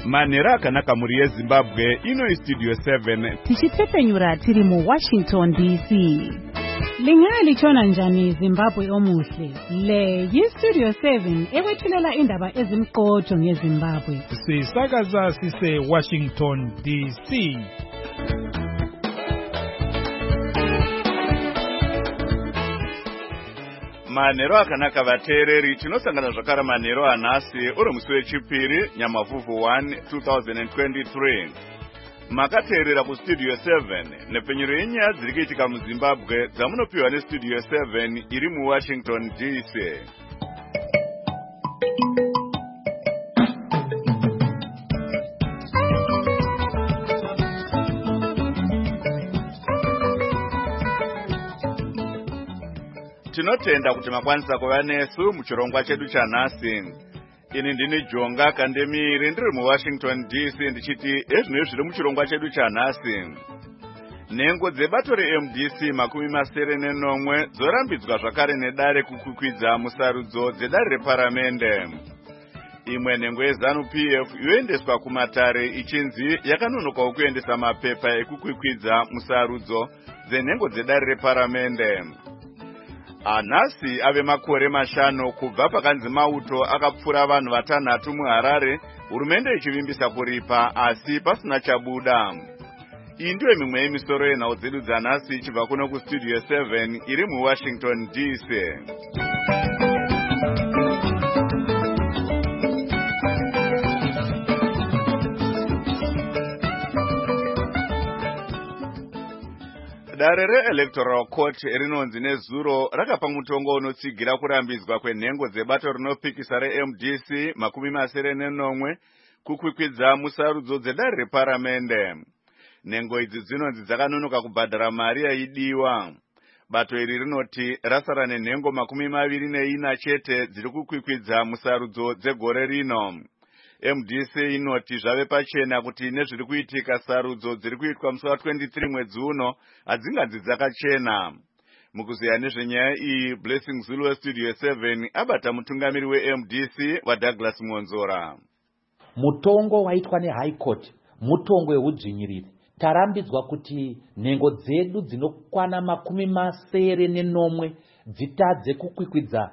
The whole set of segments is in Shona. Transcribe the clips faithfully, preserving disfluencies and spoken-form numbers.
Manhero akanaka muri yeZimbabwe, ino Studio seven. Tichitsepenyura tiri mu Washington D C. Lingalitshona njani Zimbabwe omuhle? Le yi-Studio seven ewethulela indaba ezimqotho ngeZimbabwe. Sisakaza sise Washington D C. Manhero akanaka vateereri, tinosangana zvakare manhero anhasi uri musi wechipiri Nyamavhuvhu one twenty twenty-three. Makateerera kuStudio seven nepenyero yenyaya dziri kuitika muZimbabwe dzamunopiwa neStudio seven iri muWashington D C. Tinotenda kuti makwanisa kuva nesu muchirongwa chedu chanhasi. Ini ndini Jonga Kandemiri ndiri muWashington D C ndichiti ezvino zviri muchirongwa chedu chanhasi. Nhengo dzebato reM D C makumi masere nenomwe dzorambidzwa zvakare nedare kukwikwidza musarudzo dzedare reparamende. Imwe nhengo yeZanu P F yoendeswa kumatare ichinzi yakanonokawo kuendesa mapepa ekukwikwidza musarudzo dzenhengo dzedare reparamende. Anhasi ave makore mashanu kubva pakanzi mauto akapfura vanhu vatanhatu muHarare, hurumende ichivimbisa kuripa asi pasina chabuda. Iyi ndiyo mimwe yemisoro yenhau dzedu dzanhasi ichibva kuno kuStudio seven iri muWashington D C. Dare re-Electoral Court rinonzi nezuro rakapa mutongo unotsigira kurambidzwa kwenhengo dzebato rinopikisa reM D C makumi masere nenomwe kukwikwidza musarudzo dzedare reparamende. Nhengo idzi dzinonzi dzakanonoka kubhadhara mari yaidiwa. Bato iri rinoti rasara nenhengo makumi maviri neina chete dziri kukwikwidza musarudzo dzegore rino. M D C inoti zvave pachena kuti nezviri kuitika sarudzo dziri kuitwa musi wa-twenty-three mwedzi uno hadzingadzi dzakachena. Mukuziya nezvenyaya iyi, Blessing Zulu weStudio seven abata mutungamiri weM D C waDouglas Monzora. Mutongo waitwa neHigh Court mutongo weudzvinyiriri. Tarambidzwa kuti nhengo dzedu dzinokwana makumi masere nenomwe dzitadze kukwikwidza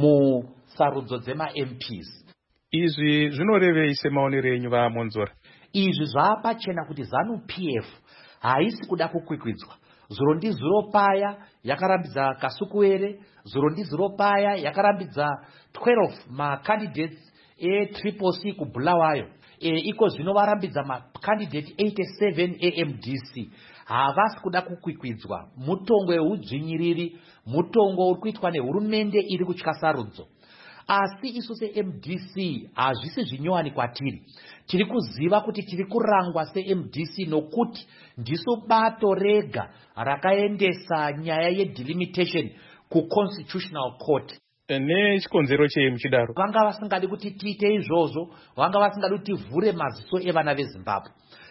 musarudzo dzema-M Ps. Izvi zvinorevei semaonero enyu vaMonzora? Izvi zvapachena kuti Zanu P F haisi kuda kukwikwidzwa. Zuro ndizuro paya yakarambidza Kasukuwere, zuro ndizuro paya yakarambidza twelve macandidates e-Triple C kuBulawayo. E, iko zvino varambidza macandidate eighty-seven e-M D C. Havasi kuda kukwikwidzwa. Mutongo weudzvinyiriri, mutongo uri kuitwa nehurumende iri kutya sarudzo. Asi isu se-M D C hazvisi zvinyowani kwatiri. Tiri kuziva kuti tiri kurangwa se-M D C nokuti ndiso bato rega rakaendesa nyaya yedelimitation kuConstitutional Court. Nechikonzero chei muchidaro? Vanga vasingadi kuti tiite izvozvo, vanga vasingadi kuti tivhure maziso evana veZimbabwe.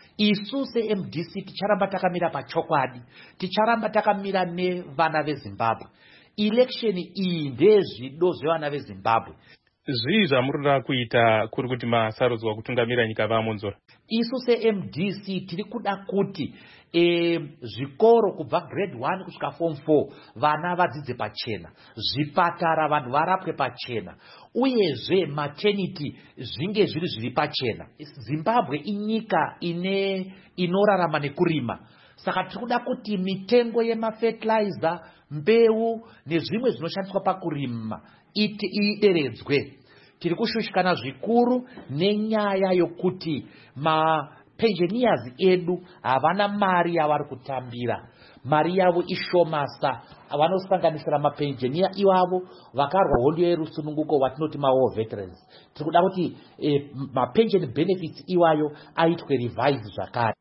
Isu se-M D C ticharamba takamira pachokwadi, ticharamba takamira nevana veZimbabwe. Election iyi ndezvido zvevana veZimbabwe. Zvii zvamurida kuita kuri kuti masarudzwa kutungamira nyika vaMonzora? Isu se-M D C tiri kuda kuti e, zvikoro kubva grade one kusvika form four vana vadzidze pachena, zvipatara vanhu varapwe pachena, uyezve maternity zvinge zviri zviri pachena. Zimbabwe inyika ine inorarama nekurima. Saka tiri kuda kuti mitengo yemafertilizer, mbeu nezvimwe zvinoshandiswa pakurima ideredzwe. Tiri kushushikana zvikuru nenyaya yokuti mapensioners edu havana mari yavari kutambira. Mari yavo ishomasa. Vanosanganisira mapensionier ivavo vakarwa hondo yerusununguko watinoti ma-war veterans. Tiri kuda kuti eh, mapension benefits iwayo aitwe revise zvakare.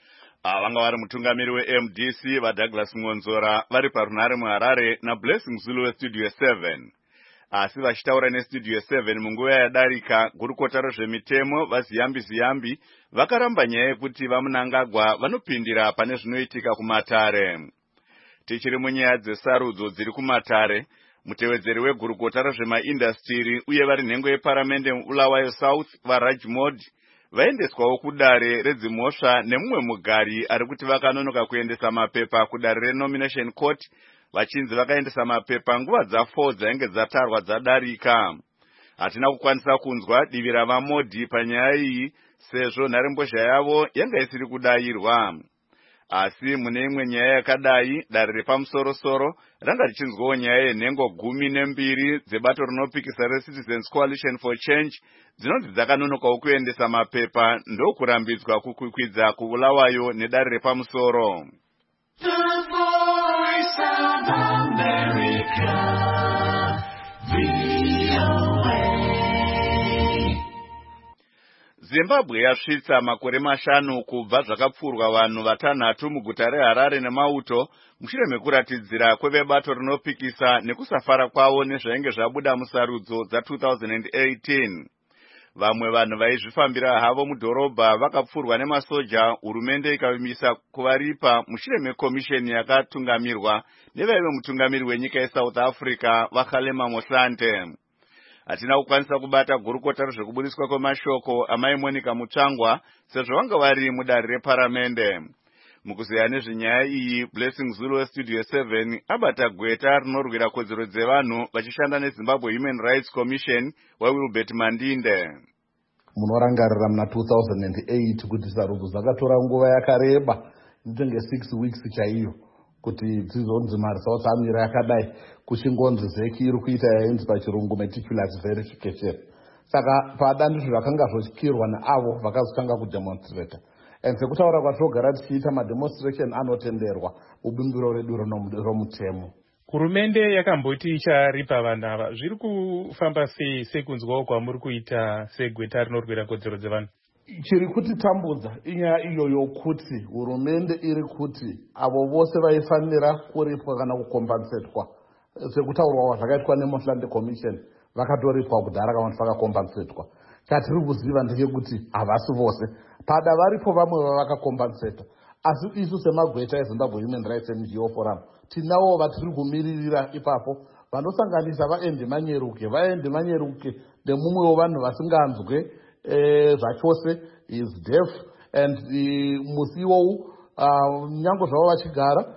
Vanga vari mutungamiri weM D C vaDouglas Monzora vari parunhare muHarare naBlessing Zulu weStudio seven. Asi vachitaura neStudio seven munguva yadarika, gurukota rezvemitemo vaZiyambi Ziyambi vakaramba nyaya yekuti vaMunangagwa vanopindira pane zvinoitika kumatare. Tichiri munyaya dzesarudzo dziri kumatare, mutevedzeri wegurukota rezvemaindastiri uye vari nhengo yeparamende muBulawayo South vaRajmod vaendeswawo kudare redzimhosva nemumwe mugari ari kuti vakanonoka kuendesa mapepa kudare renomination court vachinzi vakaendesa mapepa nguva dza4 dzainge dzatarwa dzadarika. Hatina kukwanisa kunzwa divi ravamodhi panyaya iyi sezvo nharembozha yavo yanga isiri kudayirwa. Asi mune imwe nyaya yakadai, dare repamusorosoro ranga richinzwawo nyaya yenhengo gumi nembiri dzebato rinopikisa reCitizens Coalition for Change dzinonzi dzakanonokawo kuendesa mapepa ndokurambidzwa kukwikwidza kubulawayo nedare repamusoro. Zimbabwe yasvitsa makore mashanu kubva zvakapfurwa vanhu vatanhatu muguta reHarare nemauto mushure mekuratidzira kwevebato rinopikisa nekusafara kwavo nezvainge zvabuda musarudzo dza two thousand eighteen. Vamwe vanhu vaizvifambira havo mudhorobha vakapfurwa nemasoja, hurumende ikavimisa kuvaripa mushure mekomisheni yakatungamirwa nevaive mutungamiri wenyika yeSouth Africa vaKgalema Mohlante. Hatina kukwanisa kubata gurukota rezvekubudiswa kwemashoko amai Monica Mutsvangwa sezvo vanga vari mudare reparamende. Mukuzeya nezvenyaya iyi, Blessing Zulu weStudio seven abata gweta rinorwira kodzero dzevanhu vachishanda neZimbabwe Human Rights Commission waWilbert Mandinde. Munorangarira muna two thousand eight kuti sarudzo dzakatora nguva yakareba ndenge six weeks chaiyo kuti dzizonzi maresults amira yakadai kuchingonzi zeki iri kuita yainzi pachirungu meticulous verification. Saka padandizvo zvakanga zvochikirwa neavo vakazotanga kudemonstrata. And sekutaura kwatogara tichiita mademonstration anotenderwa ubumbiro redu romutemo. Hurumende yakamboti icharipa vanhu ava. Zviri kufamba sei sekunzwawo kwamuri kuita segweta rinorwira kodzero dzevanhu? Chiri kutitambudza inyaya iyo yokuti hurumende iri kuti avo vose vaifanira kuripwa kana kukompensetwa sekutaurwa zvakaitwa neMohlante Commission vakatoripwa kudhara kana kuti vakakompensetwa. Chatiri kuziva ndechekuti havasi vose. Pada varipo vamwe vavakakompenseta. Asi isu semagweta eZimbabwe Human Rights N G O Forum tinavo vatiri kumiririra ipapo vanosanganisa vaEndi Manyeruke. vaEndi Manyeruke nemumwewo vanhu vasinganzwe Eh, zvachose is deaf and musi iwowu nyange zvavo vachigara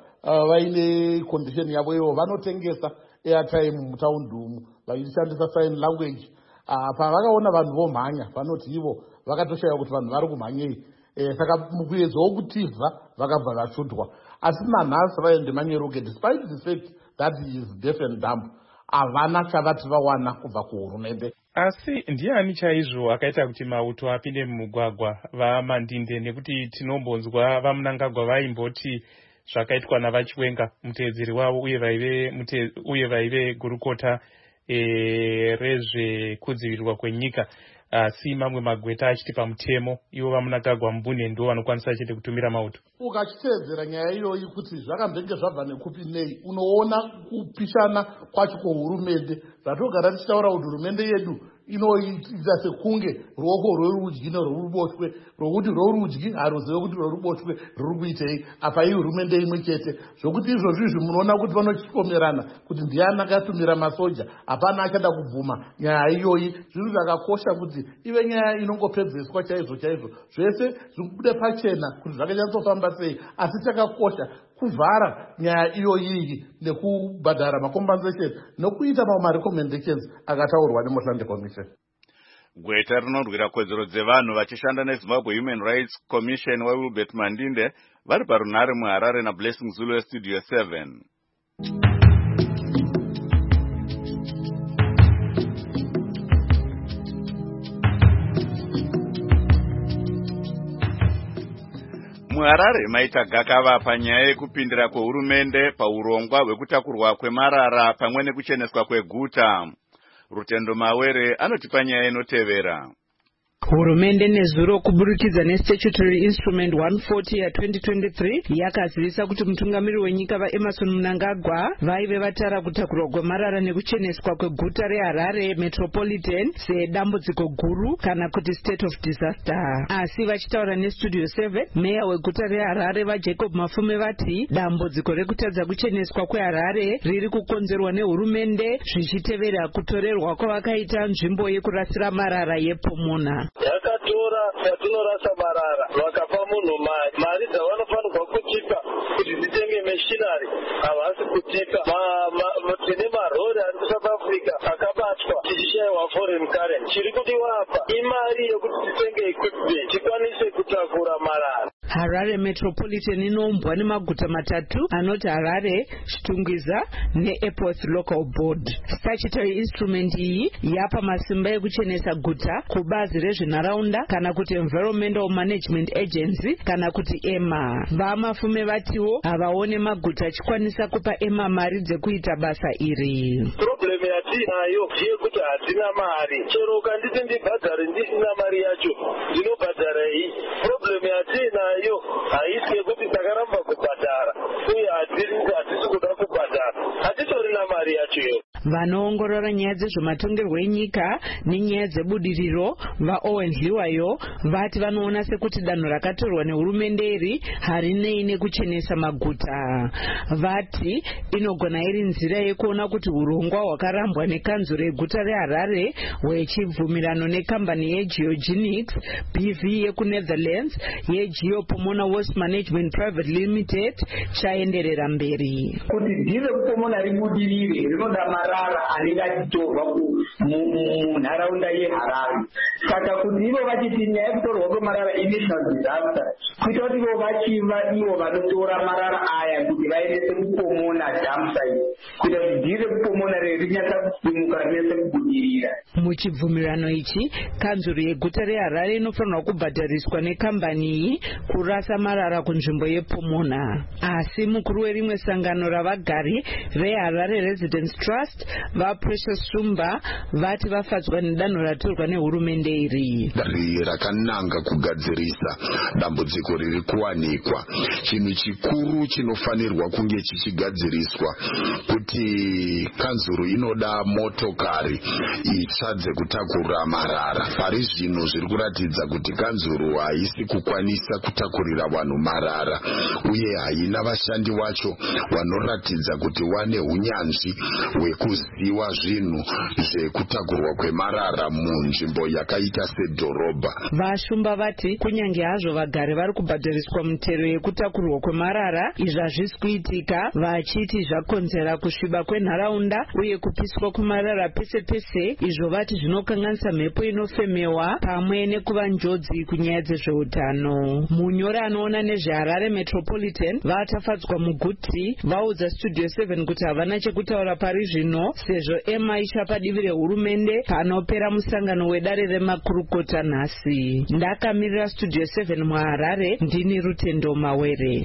vaine condition yavo ivo vanotengesa airtime mutaundi umu vachishandisa sign language. Pavakaona vanhu vomhanya vanoti ivo vakatoshaya kuti vanhu vari kumhanyei, saka mukuedzawo kutibva vakabva vachudwa. Asi nanhasi vaEndi Manyeruke, despite the fact that he is deaf and dumb, havana chavati vawana kubva kuhurumende. Asi ndiani chaizvo akaita kuti mauto apinde mumugwagwa vaMandinde? Nekuti tinombonzwa vaMnangagwa vaimboti zvakaitwa navaChiwenga muteedzeri wavo uye vaive mute, uye vaive gurukota e, rezvekudzivirirwa kwenyika. Asi mamwe magweta achiti pamutemo ivo vaMnangagwa Mbune ndo vanokwanisa chete kutumira mauto. Ukachiteedzera nyaya iyoyi kuti zvakambenge zvabva nekupi nei, unoona kupishana kwacho kwohurumende. Zvatogara tichitaura kuti hurumende yedu inoita sekunge ruoko rwerudyi nerworuboshwe, rwokuti rworudyi haruzive kuti rworuboshwe ruri kuitei. Apa iyi hurumende imwe chete, zvokuti izvozvo izvi munoona kuti vanochipomerana kuti ndiani akatumira masoja. Hapana achada kubvuma nyaya iyoyi. Zvinhu zvakakosha kuti ive nyaya inongopedzeswa chaizvo chaizvo, zvese zvikubude pachena kuti zvakanyatsotsofamba sei. Asi chakakosha kuvhara nyaya iyoyi nekubhadhara macompensation nokuita mamwe marecommendations akataurwa neMohlante Commission. Gweta rinorwira kodzero dzevanhu vachishanda neZimbabwe Human Rights Commission waWilbert Mandinde vari parunhare muHarare naBlessing Zulu weStudio seven. MuHarare maita gakava panyaya yekupindira kwehurumende paurongwa hwekutakurwa kwemarara pamwe nekucheneswa kweguta. Rutendo Mawere anotipa nyaya inotevera. Hurumende nezuro kuburikidza neStatutory Instrument one forty ya twenty twenty-three yakazivisa kuti mutungamiri wenyika vaEmmerson Mnangagwa vaive vatara kutakurwa kwemarara nekucheneswa kweguta reHarare Metropolitan sedambudziko guru kana kuti state of disaster. Asi vachitaura neStudio seven, meya weguta reHarare vaJacob Mafume vati dambudziko rekutadza kucheneswa kweHarare riri kukonzerwa nehurumende zvichitevera kutorerwa kwavakaita nzvimbo yekurasira marara yePomona. yakatora patinorasa marara vakapa munhu mari mari dzavanofanirwa kutipa kuti dzitenge machinery havasi kutipa. Tine marori ari kuSouth Africa akabatwa tichishayiwa foreign currency. Chiri kudiwa apa imari yekuti titenge equipment tikwanise kutakura marara. Harare Metropolitan inombwa nemaguta matatu anoti Harare, Chitungwiza neAirport Local Board. Statutory instrument iyi yapa masimba ekuchenesa guta kubazi rezvenharaunda kana kuti Environmental Management Agency kana kuti E M A. Vamafume vatiwo havaone maguta achikwanisa kupa E M A mari dzekuita basa iri. Problem yatinayo ndeyekuti hatina mari. Chero ukanditi ndibhadhare ndisina mari yacho ndinobhadhara iyi. Problem yatinayo yo haisi yekuti takaramba kubhadhara uye hatisi kuda kubhadhara, hatitorina mari yacho yo. Vanoongorora nyaya dzezvematongerwo enyika nenyaya dzebudiriro vaOwen Hliwayo vati vanoona sekuti danho rakatorwa nehurumende iri harinei nekuchenesa maguta. Vati inogona iri nzira yekuona kuti urongwa hwakarambwa nekanzuro yeguta reHarare hwechibvumirano nekambani yeGeogenics B V yekuNetherlands yeGeopomona Waste Management Private Limited chaenderera mberi. Kuti ndive kupomona ribudirire rinoda marara anenge achitorwa munharaunda yeHarare. Saka kuti ivo vachiti nyaya yekutorwa kwemarara initial disaster, kuita kuti ivo vachiva ivo vanotora marara aya kuti vaendese kupomona dump site, kuita kuti ndive kupomona rinyatsa kusimuka rinese kubudirira. Muchibvumirano ichi kanzuro yeguta reHarare inofanirwa kubhadhariswa nekambani iyi kurasa marara kunzvimbo yePomona. Asi mukuru werimwe sangano ravagari reHarare Residence Trust vaPrecious Shumba vati vafadzwa nedanho ratorwa nehurumende iri. Rakananga kugadzirisa dambudziko riri kuwanikwa. Chinhu chikuru chinofanirwa kunge chichigadziriswa kuti kanzuro inoda motokari itsva dzekutakura marara. Pari zvino zviri kuratidza kuti kanzuro haisi kukwanisa kutakurira vanhu marara uye haina vashandi wacho vanoratidza kuti wane hunyanzvi hwekuziva zvinhu zvekutakurwa kwemarara munzvimbo yakaita sedhorobha. Vashumba vati kunyange hazvo vagari vari kubhadhariswa mutero yekutakurwa kwemarara, izvi hazvisi kuitika, vachiti zvakonzera kusviba kwenharaunda uye kupiswa kwemarara pese pese, izvo vati zvinokanganisa mhepo inofemewa pamwe nekuva njodzi kunyaya dzezveutano. Munyori anoona nezveHarare Metropolitan vatafadzwa muguti vaudza Studio seven kuti havana chekutaura pari zvino sezvo E M A ichapa divi rehurumende panopera musangano wedare remakurukota nhasi. Ndakamirira Studio seven muHarare, ndini Rutendo Mawere.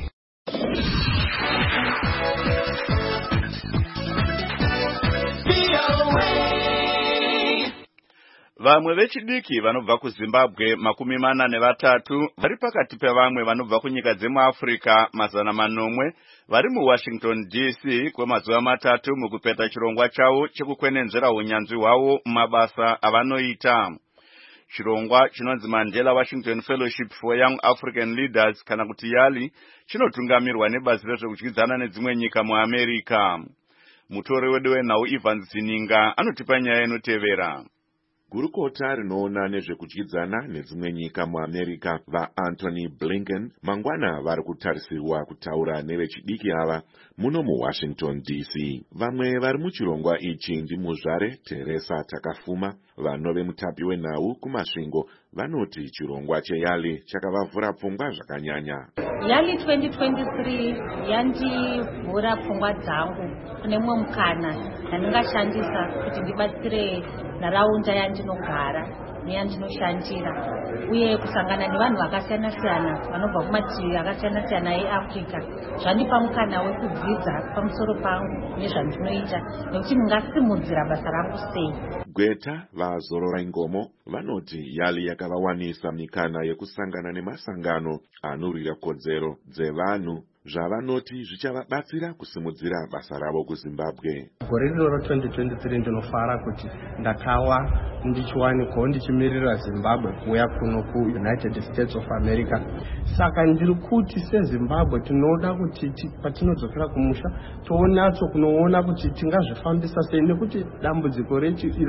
Vamwe vechidiki vanobva kuZimbabwe makumi mana nevatatu vari pakati pevamwe vanobva kunyika dzemuAfrica mazana manomwe vari muWashington D C kwemazuva matatu mukupeta chirongwa chavo chekukwenenzvera unyanzvi hwavo mumabasa avanoita. Chirongwa chinonzi Mandela Washington Fellowship for Young African Leaders kana kuti YALI chinotungamirwa nebazi rezvekudyidzana nedzimwe nyika muAmerica. Mutori wedu wenhau Evans Zininga anotipa nyaya inotevera. Gurukota rinoona nezvekudyidzana nedzimwe nyika muAmerica vaAnthony Blinken mangwana vari kutarisirwa kutaura nevechidiki ava muno muWashington D C. Vamwe vari muchirongwa ichi ndimuzvare Teresa Takafuma, vanove mutapi wenhau kumasvingo vanoti chirongwa cheYALI chakavavhura pfungwa zvakanyanya. YALI twenty twenty-three yandivhura pfungwa dzangu kune mumwe mukana ndandingashandisa kuti ndibatsire nharaunda yandinogara neyandinoshandira uye kusangana nevanhu vakasiyana-siyana vanobva kumativi akasiyana-siyana eAfrica zvandipa mukana wekudzidza pamusoro pangu nezvandinoita nekuti ndingasimudzira basa rangu sei. Gweta vazorora ngomo vanoti YALI yakavawanisa mikana yekusangana nemasangano anorwira kodzero dzevanhu zvavanoti zvichavabatsira kusimudzira basa ravo kuZimbabwe. Gore rino ra twenty twenty-three ndinofara kuti ndakawa ndichiwanikwawo ndichimirira Zimbabwe kuuya kuno kuUnited States of America. Saka ndiri kuti seZimbabwe tinoda kuti patinodzokera kumusha toonatso kunoona kuti tingazvifambisa sei, nekuti dambudziko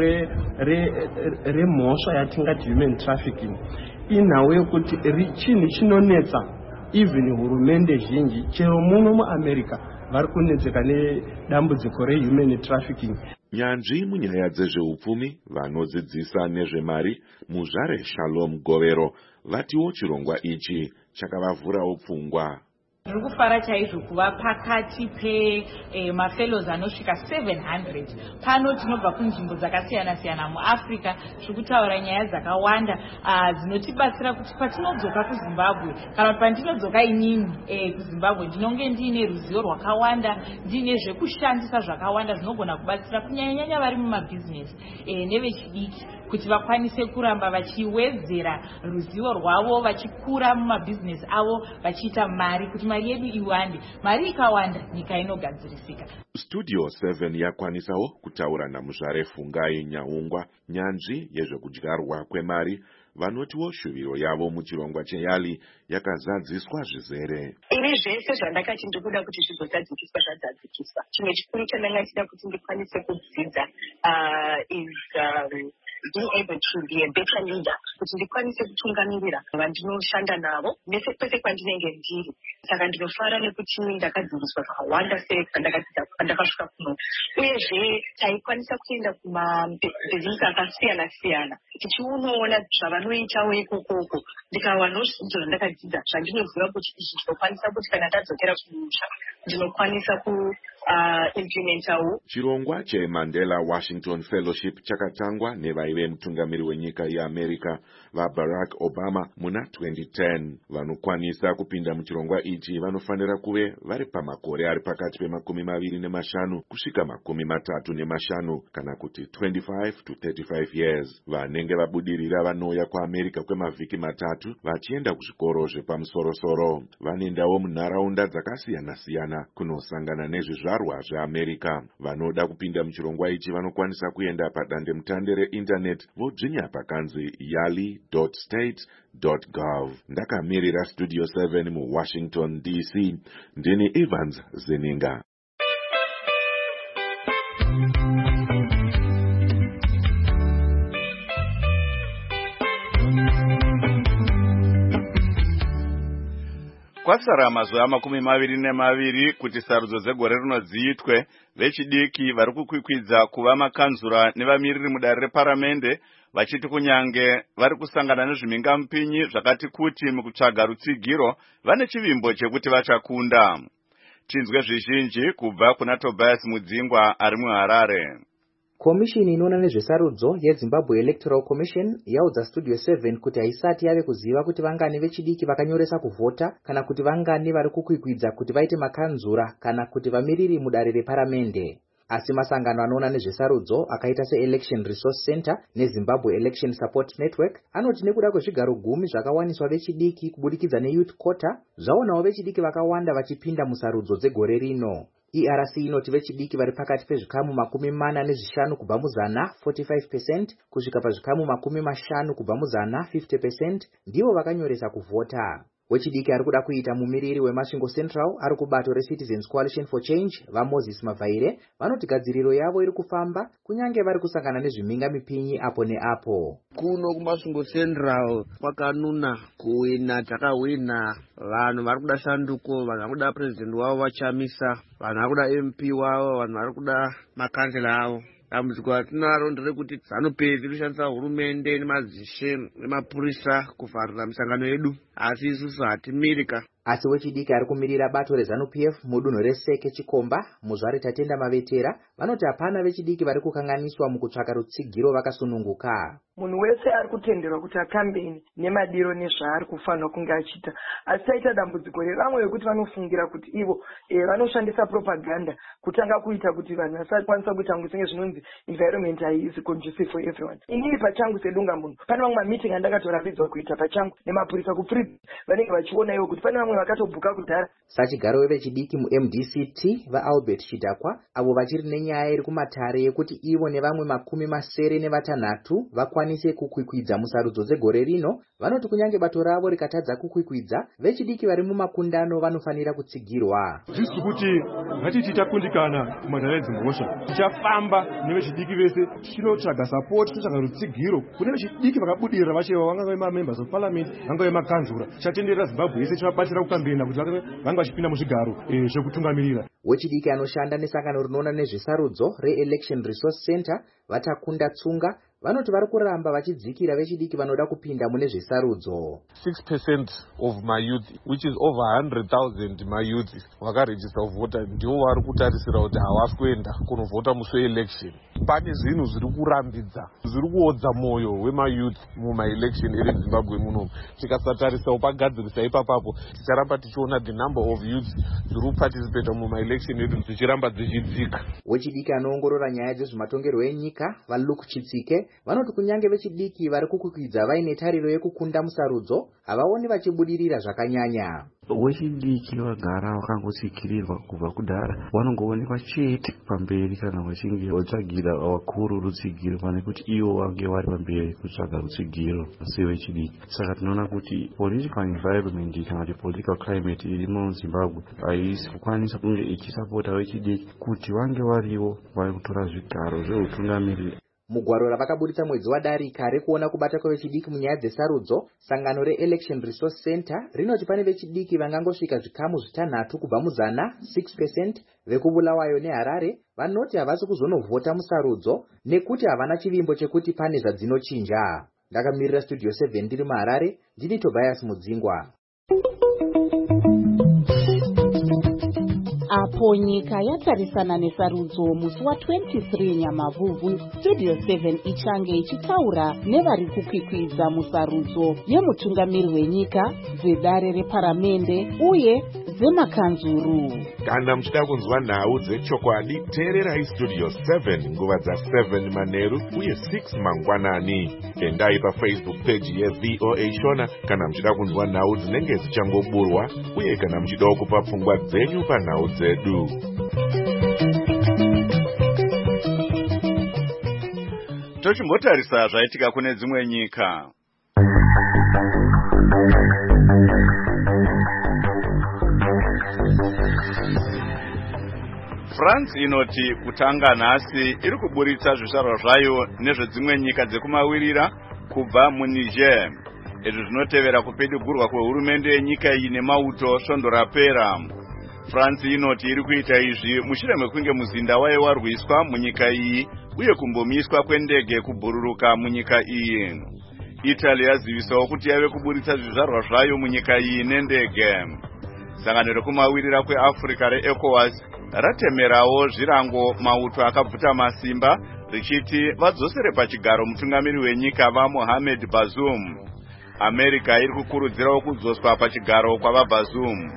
remhosva yatingati human trafficking inhau yekuti chinhu chinonetsa even hurumende zhinji chero muno muAmerica vari kunetseka nedambudziko rehuman trafficking. Nyanzvi munyaya dzezveupfumi vanodzidzisa nezvemari muzvare Shalom Govero vatiwo chirongwa ichi chakavavhurawo pfungwa. Ndiri kufara chaizvo kuva pakati pemafellows anosvika seven hundred. Pano tinobva kunzvimbo dzakasiyana siyana muAfrica, tiri kutaura nyaya dzakawanda dzinotibatsira kuti patinodzoka kuZimbabwe kana kuti pandinodzoka inini kuZimbabwe ndinonge ndiine ruzivo rwakawanda, ndiine zvekushandisa zvakawanda zvinogona kubatsira kunyanya-nyanya vari mumabhizinesi nevechidiki kuti vakwanise kuramba vachiwedzera ruzivo rwavo, vachikura mumabhizinesi avo, vachiita mari kuti mari yedu iwande. Mari ikawanda nyika inogadzirisika. Studio seven yakwanisawo kutaura namuzvare Fungai Nyaungwa nyanzvi yezvekudyarwa kwemari vanotiwo shuviro yavo muchirongwa cheyali yakazadziswa zvizere. Ini zvese zvandakati ndikuda kuti zvizozadziswa zvadzadziswa. Chimwe chikuru chandanga chida kuti ndikwanise kudzidza is um, being able to be a better leader, kuti ndikwanise kutungamirira vandinoshanda navo nese kwese kwandinenge ndiri. Saka ndinofara nekuti ndakadzidziswa zvakawanda pandakasvika kuno, uyezve taikwanisa kuenda kumabhizinesi akasiyana siyana tichionaona zvavanoitawo ikokoko, ndikawanawo zvidzidzo zvandakadzidza zvandinoziva kuti izvi ndinokwanisa kuti kana tadzokera kumusha ndinokwanisa ku uh, implementawo. Chirongwa cheMandela Washington Fellowship chakatangwa nevaive mutungamiri wenyika yeAmerica vaBarack Obama muna twenty ten. Vanokwanisa kupinda muchirongwa ichi vanofanira kuve vari pamakore ari pakati pemakumi maviri nemashanu kusvika makumi matatu nemashanu kana kuti twenty-five to thirty-five years. Vanenge vabudirira vanouya kuAmerica kwemavhiki matatu vachienda kuzvikoro zvepamusorosoro. Vanoendawo munharaunda dzakasiyana siyana kunosangana nezvizvarwa zveAmerica. Vanoda kupinda muchirongwa ichi vanokwanisa kuenda padandemutande reinternet vodzvinya pakanzi yali dot state dot gov. Ndakamirira Studio seven muWashington D C, ndini Evans Zeninga. Kwasara mazuva makumi maviri nemaviri kuti sarudzo dzegore rino dziitwe, vechidiki vari kukwikwidza kuva makanzura nevamiriri mudare reparamende vachiti kunyange vari kusangana nezvimingamupinyi zvakati kuti mukutsvaga rutsigiro vane chivimbo chekuti vachakunda. Tinzwe zvizhinji kubva kuna Tobias Mudzingwa ari muHarare. Komishini inoona nezvesarudzo yeZimbabwe Electoral Commission yaudza Studio seven kuti haisati yave kuziva kuti vangani vechidiki vakanyoresa kuvhota kana kuti vangani vari kukwikwidza kuti vaite makanzura kana kuti vamiriri mudare reparamende. Asi masangano anoona nezvesarudzo akaita seElection Resource Center neZimbabwe Election Support Network anoti nekuda kwezvigaro gumi zvakawaniswa vechidiki kubudikidza neYouth Quota, zvaonawo vechidiki vakawanda vachipinda musarudzo dzegore rino. E R C inoti vechidiki vari pakati pezvikamu makumi mana nezvishanu kubva muzana forty-five percent kusvika pazvikamu makumi mashanu kubva muzana fifty percent ndivo vakanyoresa kuvhota. Wechidiki ari kuda kuita mumiriri weMasvingo Central ari kubato reCitizens Coalition for Change vaMoses Mavhaire vanoti gadziriro yavo iri kufamba kunyange vari kusangana nezvimingamipinyi apo neapo. Kuno kuMasvingo Central kwakanuna kuwina, takawina, vanhu vari kuda shanduko, vanhu vari kuda president wavo vachamisa, vanhu vari kuda M P wavo, vanhu vari kuda makansela avo. Dambudziko ratinaro nderekuti zanopedza kushandisa hurumende nemazishe nemapurisa kuvharira misangano yedu, asi isusu hatimirika. Asi wechidiki ari kumirira bato reZANU P F mudunhu reSeke Chikomba muzvare Tatenda Mavetera vanoti hapana vechidiki vari kukanganiswa mukutsvaka rutsigiro vakasununguka. Munhu wese ari kutenderwa kuti akambeni nemadiro nezvaari kufanira kunge achiita, asi taita dambudziko revamwe vekuti vanofungira kuti ivo e, vanoshandisa propaganda kutanga kuita kuti vanhu vasakwanisa kuita ngu senge zvinonzi environment is conducive for everyone. Inini pachangu sedunga munhu pane vamwe meeting andakatorambidzwa kuita pachangu nemapurisa kupfuri vanenge vachiona ivo kuti pane vamwe vanhu vakatobhuka kudhara. Sachigaro vechidiki mu-M D C T vaAlbert Chidakwa avo vachiri nenyaya iri kumatare yekuti ivo nevamwe makumi masere nevatanhatu vakwanise kukwikwidza musarudzo dzegore rino, vanoti kunyange bato ravo rikatadza kukwikwidza, vechidiki vari mumakundano vanofanira kutsigirwa. Zvisi kuti ngatiti takundikana kumadhara edzimhosva, tichafamba nevechidiki vese tichinotsvaga sapoti, tichitsvaga rutsigiro kune vechidiki vakabudirira vachewa, vangave mamembers of parliament, vangave makanzura. Tichatenderera Zimbabwe yese, tichabatsira kukambena kuti vanga vachipinda muzvigaro zvekutungamirira. Wechidiki anoshanda nesangano rinoona nezvesarudzo re-Election Resource Center Vatakunda Tsunga vanoti vari kuramba vachidzikira vechidiki vanoda kupinda mune zvesarudzo. six percent of my youth, which is over one hundred thousand my youth vakarejista kuvhota, ndivo vari kutarisira kuti havasi kuenda kunovhota musi weelection. Pane zvinhu zviri kurambidza, zviri kuodza mwoyo wemayouth mumaelection eri Zimbabwe muno. Tikasatarisa pagadzirisa ipapapo, ticharamba tichiona the number of youth zviri kuparticipate mumaelection edu dzichiramba dzichidzika. Wechidiki anoongorora nyaya dzezvematongerwo enyika vaLuke Chitsike vanoti kunyange vechidiki vari kukwikwidza vaine tariro yekukunda musarudzo, havaoni vachibudirira zvakanyanya. Wechidiki vagara vakangotsikirirwa kubva kudhara, vanongoonekwa chete pamberi kana vachinge vatsvagira vakuru rutsigiro, pane kuti ivo vange vari pamberi kutsvaga rutsigiro sevechidiki. Saka tinoona kuti political environment kana kuti political climate iri muZimbabwe haisi kukwanisa kunge ichisapota vechidiki kuti vange varivo vari kutora zvigaro zveutungamiriri. Mugwaro ravakaburitsa mwedzi wadarika rekuona kubata kwevechidiki munyaya dzesarudzo, sangano re-Election Resource Center rinoti pane vechidiki vangangosvika zvikamu zvitanhatu kubva muzana six percent vekubulawayo neHarare vanoti havasi kuzonovhota musarudzo nekuti havana chivimbo chekuti pane zvadzinochinja. Ndakamirira Studio seven ndiri muHarare, ndini Tobias Mudzingwa. Apo nyika yatarisana nesarudzo musi wa-twenty-three Nyamavhuvhu, Studio seven ichange ichitaura nevari kukwikwidza musarudzo yemutungamiri wenyika, dzedare reparamende uye dzemakanzuru. Kana muchida kunzwa nhau dzechokwadi, teererai Studio seven nguva dza-seven manheru uye six mangwanani. Endai paFacebook page yeV O A Shona kana muchida kunzwa nhau dzinenge dzichangoburwa uye kana muchidawo kupa pfungwa dzenyu panhau dzedu. Tochimbotarisa zvaitika kune dzimwe nyika. France inoti kutanga nhasi iri kuburitsa zvizvarwa zvayo nezvedzimwe nyika dzekumawirira kubva muNiger. Izvi zvinotevera kupedigurwa kwehurumende yenyika iyi nemauto svondo rapera. France inoti iri kuita izvi mushure mekunge muzinda wayo warwiswa munyika iyi uye kumbomiswa kwendege kubhururuka munyika iyi. Italy yazivisawo kuti yave kuburitsa zvizvarwa zvayo munyika iyi nendege. Sangano rekumawirira kweAfrica reECOWAS ratemerawo zvirango mauto akabvuta masimba richiti vadzosere pachigaro mutungamiri wenyika vaMohamed Bazoum. America iri kukurudzirawo kudzoswa pachigaro kwavaBazoum.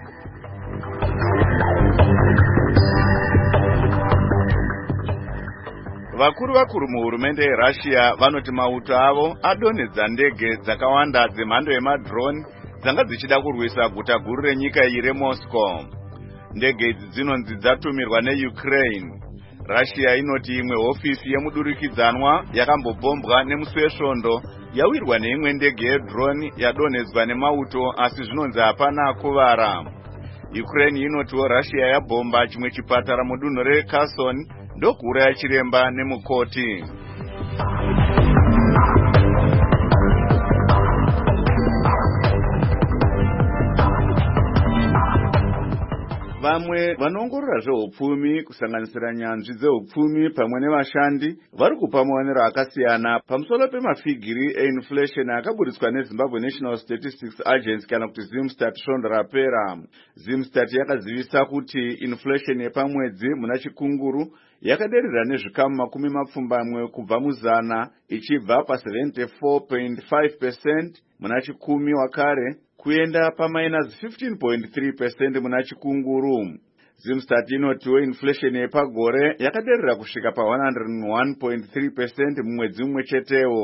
Vakuru vakuru muhurumende yeRussia vanoti mauto avo adonhedza ndege dzakawanda dzemhando yemadrone dzanga dzichida kurwisa guta guru renyika iyi reMoscow. Ndege idzi dzinonzi dzatumirwa neUkraine. Russia inoti imwe hofisi yemudurikidzanwa yakambobhombwa nemusi wesvondo yawirwa neimwe ndege yedrone yadonhedzwa nemauto asi zvinonzi hapana kuvara. Ukraine inotiwo Russia yabhomba chimwe chipatara mudunhu reKherson ndokuuraya chiremba nemukoti. Vamwe vanoongorora zveupfumi kusanganisira nyanzvi dzeupfumi pamwe nevashandi vari kupa maonero akasiyana pamusoro pemafigiri einflation akaburitswa neZimbabwe National Statistics Agency kana kuti Zimstat svondo rapera. Zimstat yakazivisa kuti inflation yepamwedzi muna chikunguru yakaderera nezvikamu makumi mapfumbamwe kubva muzana ichibva pa-seventy-four point five percent muna chikumi wakare kuenda pa-minus fifteen point three percent muna chikunguru. Zimstat inotiwo inflation yepagore yakaderera kusvika pa-one hundred one point three percent mumwedzi mumwe chetewo.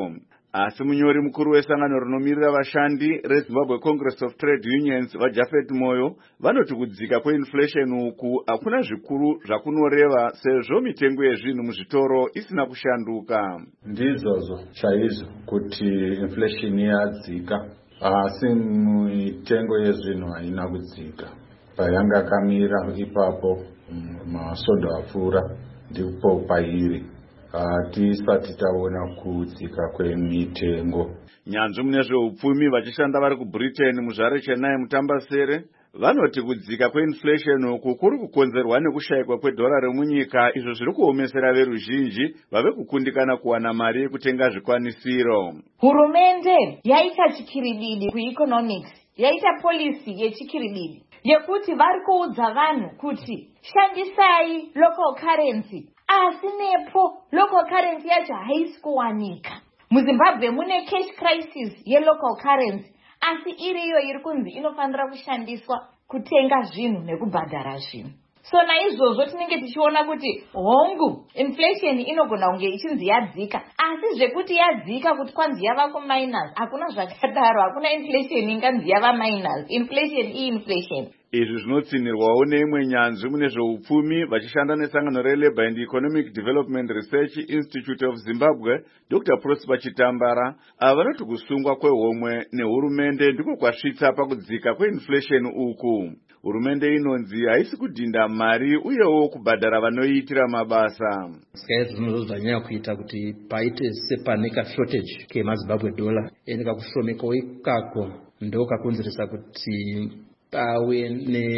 asi munyori mukuru wesangano rinomirira vashandi reZimbabwe Congress of Trade Unions vaJafet Moyo vanoti kudzika kweinflation uku hakuna zvikuru zvakunoreva sezvo mitengo yezvinhu muzvitoro isina kushanduka. Ndizvozvo chaizvo kuti inflation yadzika, asi mitengo yezvinhu haina kudzika. Payanga kamira ipapo masondo apfuura ndipo pairi. Hatisati taona kudzika kwemitengo. Nyanzvi mune zveupfumi vachishanda vari kuBritain muzvare Chennai Mutambasere vanoti kudzika kweinflation uku kuri kukonzerwa nekushayikwa kwedhora remunyika, izvo zviri kuomesera veruzhinji vave kukundikana kuwana mari yekutenga zvikwanisiro. Hurumende yaita chikiribidi kueconomics, yaita policy yechikiribidi yekuti vari kuudza vanhu kuti shandisai local currency, asi nepo local currency yacho haisi kuwanika. MuZimbabwe mune cash crisis yelocal currency, asi iriyo iri kunzi inofanira kushandiswa kutenga zvinhu nekubhadhara zvinhu. So naizvozvo tinenge tichiona kuti hongu inflation inogona kunge ichinzi yadzika, asi zvekuti yadzika kuti kwanzi yava kuminus hakuna zvakadaro. Hakuna inflation inganzi yava minus. Inflation i inflation. Izvi zvinotsinirwawo neimwe nyanzvi mune zveupfumi vachishanda nesangano reLabour and Economic Development Research Institute of Zimbabwe, Doctor Prosper Chitambara, ava vanoti kusungwa kwehomwe nehurumende ndiko kwasvitsa pakudzika kweinflation uku. Hurumende inonzi haisi kudhinda mari uyewo kubhadhara vanoiitira mabasa. Saka zvinhu zvanyanya kuita kuti paite sepaneka shortage kemaZimbabwe dollar enika kushomekawo ikako ndo kakonzeresa kuti pave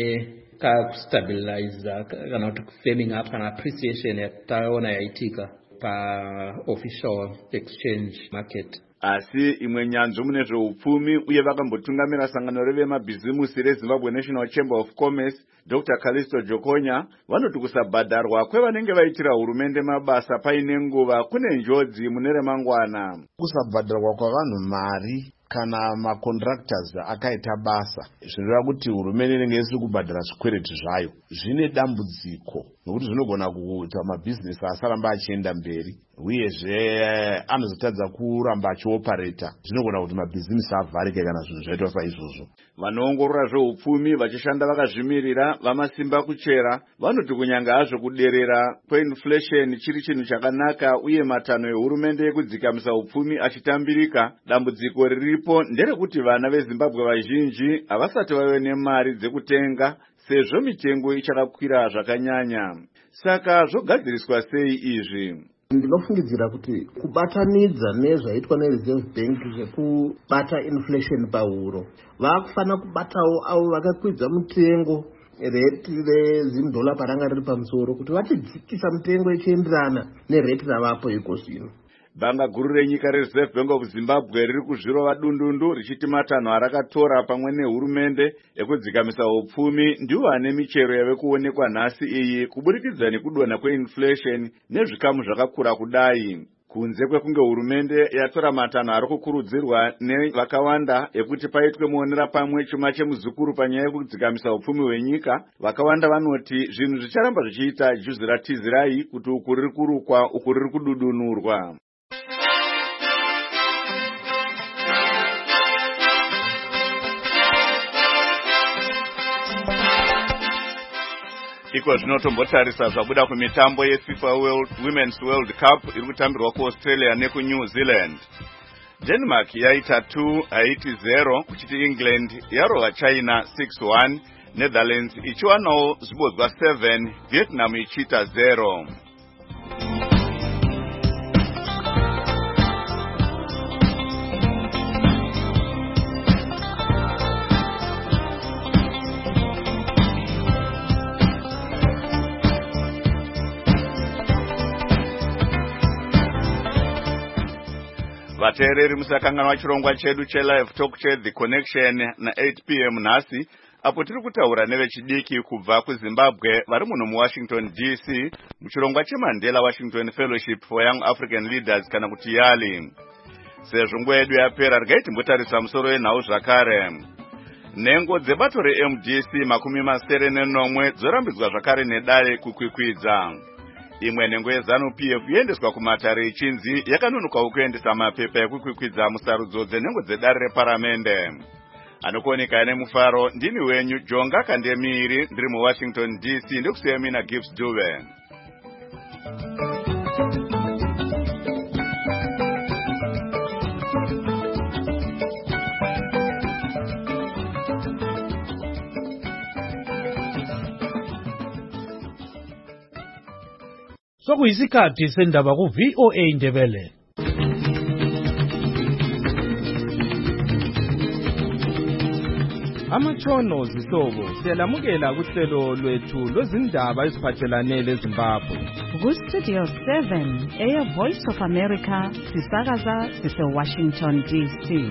nekustabiliza kana kuti kufirming up kana appreciation yataona yaitika pa-official exchange market. Asi imwe nyanzvi mune zveupfumi uye vakambotungamira sangano revemabhizimusi reZimbabwe National Chamber of Commerce, Doctor Kalisto Jokonya, vanoti kusabhadharwa kwevanenge vaitira hurumende mabasa paine nguva kune njodzi mune remangwana. Kusabhadharwa kwavanhu mari kana macontractors akaita basa zvinoreva kuti hurumende inenge isiri kubhadhara zvikwereti zvayo, zvine dambudziko nokuti zvinogona kuita mabhizinesi asaramba achienda mberi uyezve anozotadza kuramba achiopareta, zvinogona kuti mabhizinesi avharike kana zvinhu zvaitwa saizvozvo. Vanoongorora zveupfumi vachishanda vakazvimirira vamasimba kuchera vanoti kunyanga hazvo kuderera kweinflation chiri chinhu chakanaka uye matanho ehurumende ekudzikamisa upfumi achitambirika, dambudziko riripo nderekuti vana veZimbabwe vazhinji havasati vave nemari dzekutenga sezvo mitengo ichakakwira zvakanyanya. Saka zvogadziriswa sei izvi? Ndinofungidzira kuti kubatanidza nezvaitwa neReserve Bank zvekubata inflation pahuro, vakufanira kubatawo avo vakakwidza mutengo rate rezimdola paranga riri pamusoro kuti vachidzikisa mutengo ichienderana nerate ravapo iko zvino. Banga guru renyika reReserve Bank of Zimbabwe riri kuzvirova dundundu richiti matanho arakatora pamwe nehurumende ekudzikamisa upfumi ndiwo ane michero yave kuonekwa nhasi iyi kuburikidza nekudonha kweinflation nezvikamu zvakakura kudai. Kunze kwekunge hurumende yatora matanho ari kukurudzirwa nevakawanda ekuti paitwe muonera pamwe chuma chemuzukuru panyaya yekudzikamisa upfumi hwenyika, vakawanda vanoti zvinhu zvicharamba zvichiita juzi ratizirai kuti uku riri kurukwa uku riri kududunurwa. Iko zvinotombotarisa zvabuda kumitambo yeFIFA World Women's World Cup iri kutambirwa kuAustralia nekuNew Zealand. Denmark yaita two Haiti zero kuchiti England yarova China six one, Netherlands ichiwanawo zvibodzwa seven, Vietnam ichiita zero. Vateereri musakanganwa chirongwa chedu chelive talk che The Connection na eight p m nhasi apo tiri kutaura nevechidiki kubva kuZimbabwe vari muno muWashington D C muchirongwa cheMandela Washington Fellowship for Young African Leaders kana kuti YALI. Sezvo nguva yedu yapera regai timbotarisa musoro wenhau zvakare. Nhengo dzebato reM D C makumi masere nenomwe dzorambidzwa zvakare nedare kukwikwidza. imwe nengo yeZANU-P F yendeswa kumatare echinzi yakanonoka ukuendesa mapepa ekukwikwidza musarudzo dzenengo dzedare reparamende. Anokuoneka nemufaro ndini wenyu Jonga Kandemiri ndiri muWashington D C ndikusiya mina Gibbs Dube. Sokuyisikhathi sendaba ku V O A Ndebele. Amatshono zihlobo siyalamukela kuhlelo lwethu lwezindaba eziphathelane leZimbabwe. Ku Studio seven eya Voice of America sisakaza sise Washington D C.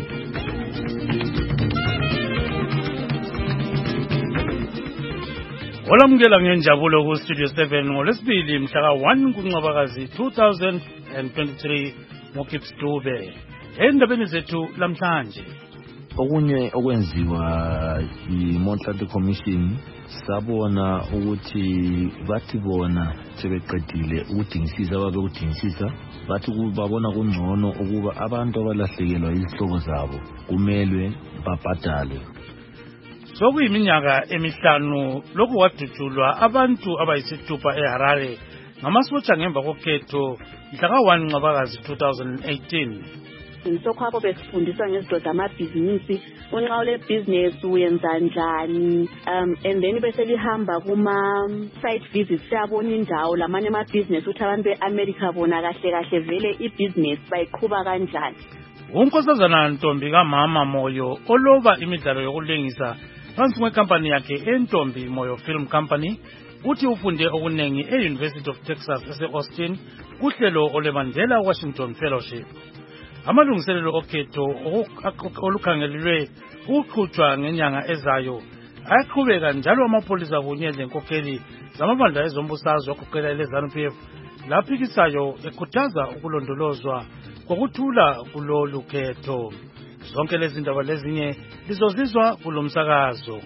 Olamukela ngenjabulo ku Studio seven ngolesibili mhla ka one kuNcwabakazi two thousand twenty-three moKips Dube. Endabeni zethu lamhlanje okunye okwenziwa yi-Montlanto Commission sabona ukuthi bathi bona sebeqedile ukudingisisa ababe ukudingisisa bathi babona kungcono ukuba abantu abalahlekelwa izihlobo zabo kumelwe babhadalwe. Sokuyiminyaka emihlanu lokhu kwadutshulwa abantu abayisithupha eHarare ngamasotsha ngemva kokhetho mhla ka one Ncwabakazi two thousand eighteen. Ngisokhwapho besifundiswa ngezinto zamabhizinisi, unxa ule business uyenza njani, um and then bese lihamba kuma site visits siyabona indawo lamanye ama business uthi abantu beAmerica bona kahle kahle vele ibusiness bayiqhuba kanjani. Unkosazana Ntombi kaMama Moyo oloba imidlalo yokulengisa phansi kwecompany yakhe eNtombi Moyo Film Company uthi ufunde okunengi e-University of Texas ese-Austin kuhlelo olweMandela Washington Fellowship. Amalungiselelo okhetho olukhangelelwe ukuqhutshwa ngenyanga ezayo ayaqhubeka njalo amapolisa kunye lenkokheli zamabandla ezombusazwe okuqela leZANU-P F laphikisayo ekhuthaza ukulondolozwa kokuthula kulolu khetho. Zonke lezi ndaba lezinye lizozizwa kulomsakazo.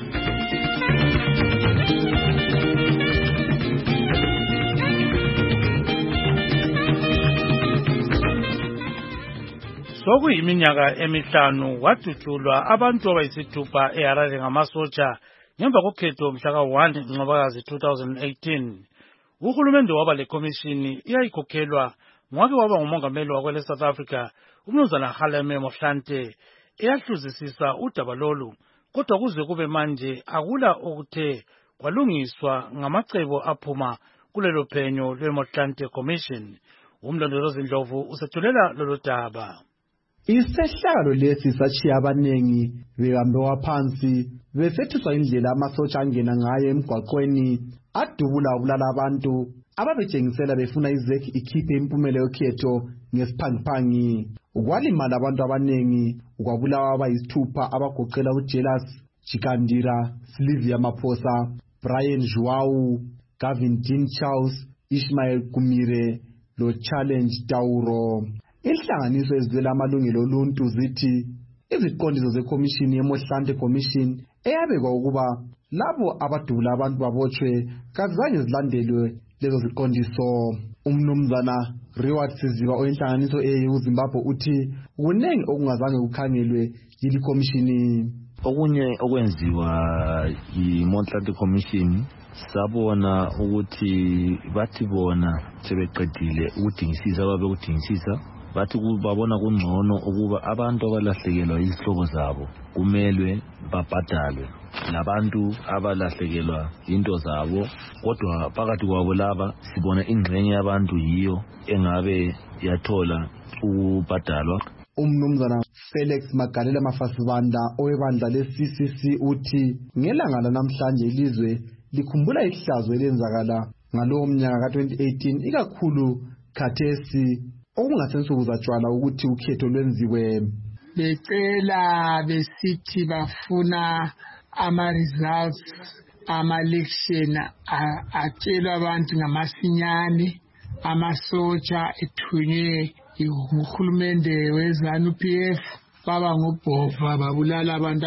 Sokuyiminyaka emihlanu wadutshulwa abantu abayisithupha eHarare ngamasotsha ngemva kokhetho mhla ka one Ncwabakazi two thousand eighteen. Uhulumende waba lekomishini iyayikhokhelwa ngwake waba ngumongameli wakwele South Africa uMnumzana Kgalema Motlanthe eyahluzisisa udaba lolu, kodwa kuze kube manje akula okuthe kwalungiswa ngamacebo aphuma kulelo phenyo lweMotlanthe Commission. Umlondolozi Ndlovu usethulela lolu daba. Isehlakalo lesi sachiya abanengi behambe phansi besethuswa indlela amasotsha angena ngayo emgwaqweni adubula ubulala abantu ababejengisela befuna izeki ikhiphe impumela yokhetho ngesiphangiphangi. Ukwalimala abantu abanengi ukwabulawa abayisithupha abagoqela uJealous Chikandira, Sylvia Maphosa, Brian Joao, Gavin Dean Charles, Ishmael Kumire lo Challenge Tauro. Inhlanganiso ezivela amalungelo oluntu zithi iziqondiso zekomishini yeMotlanthe Commission eyabekwa ukuba labo abadubula abantu babotshwe kazange zilandelwe lezo ziqondiso. Umnumzana Reward Siziba oyinhlanganiso eyiZimbabwe uthi kunengi okungazange kukhangelwe yili komishini. Okunye okwenziwa yi-Motlanthe Commission sabona ukuthi bathi bona sebeqedile ukudingisisa ababe ukudingisisa bathi babona kungcono ukuba abantu abalahlekelwa izihlobo zabo kumelwe babhadalwe. Labantu abalahlekelwa into zabo kodwa phakathi kwabo laba sibona ingxenye yabantu yiyo engabe yathola ukubhadalwa. Umnumzana Felix Magalela Mafasibanda owebandla le-C C C uthi ngelanga lanamhlanje ilizwe likhumbula ihlazo elenzakala ngalowo mnyaka ka twenty eighteen ikakhulu khathesi okungasensuku zatshwala ukuthi ukhetho lwenziwe. Becela besithi bafuna ama-results ama-election atshelwa abantu ngamasinyane, amasotsha ethunywe uhulumende weZANU-P F baba ngobhova babulala abantu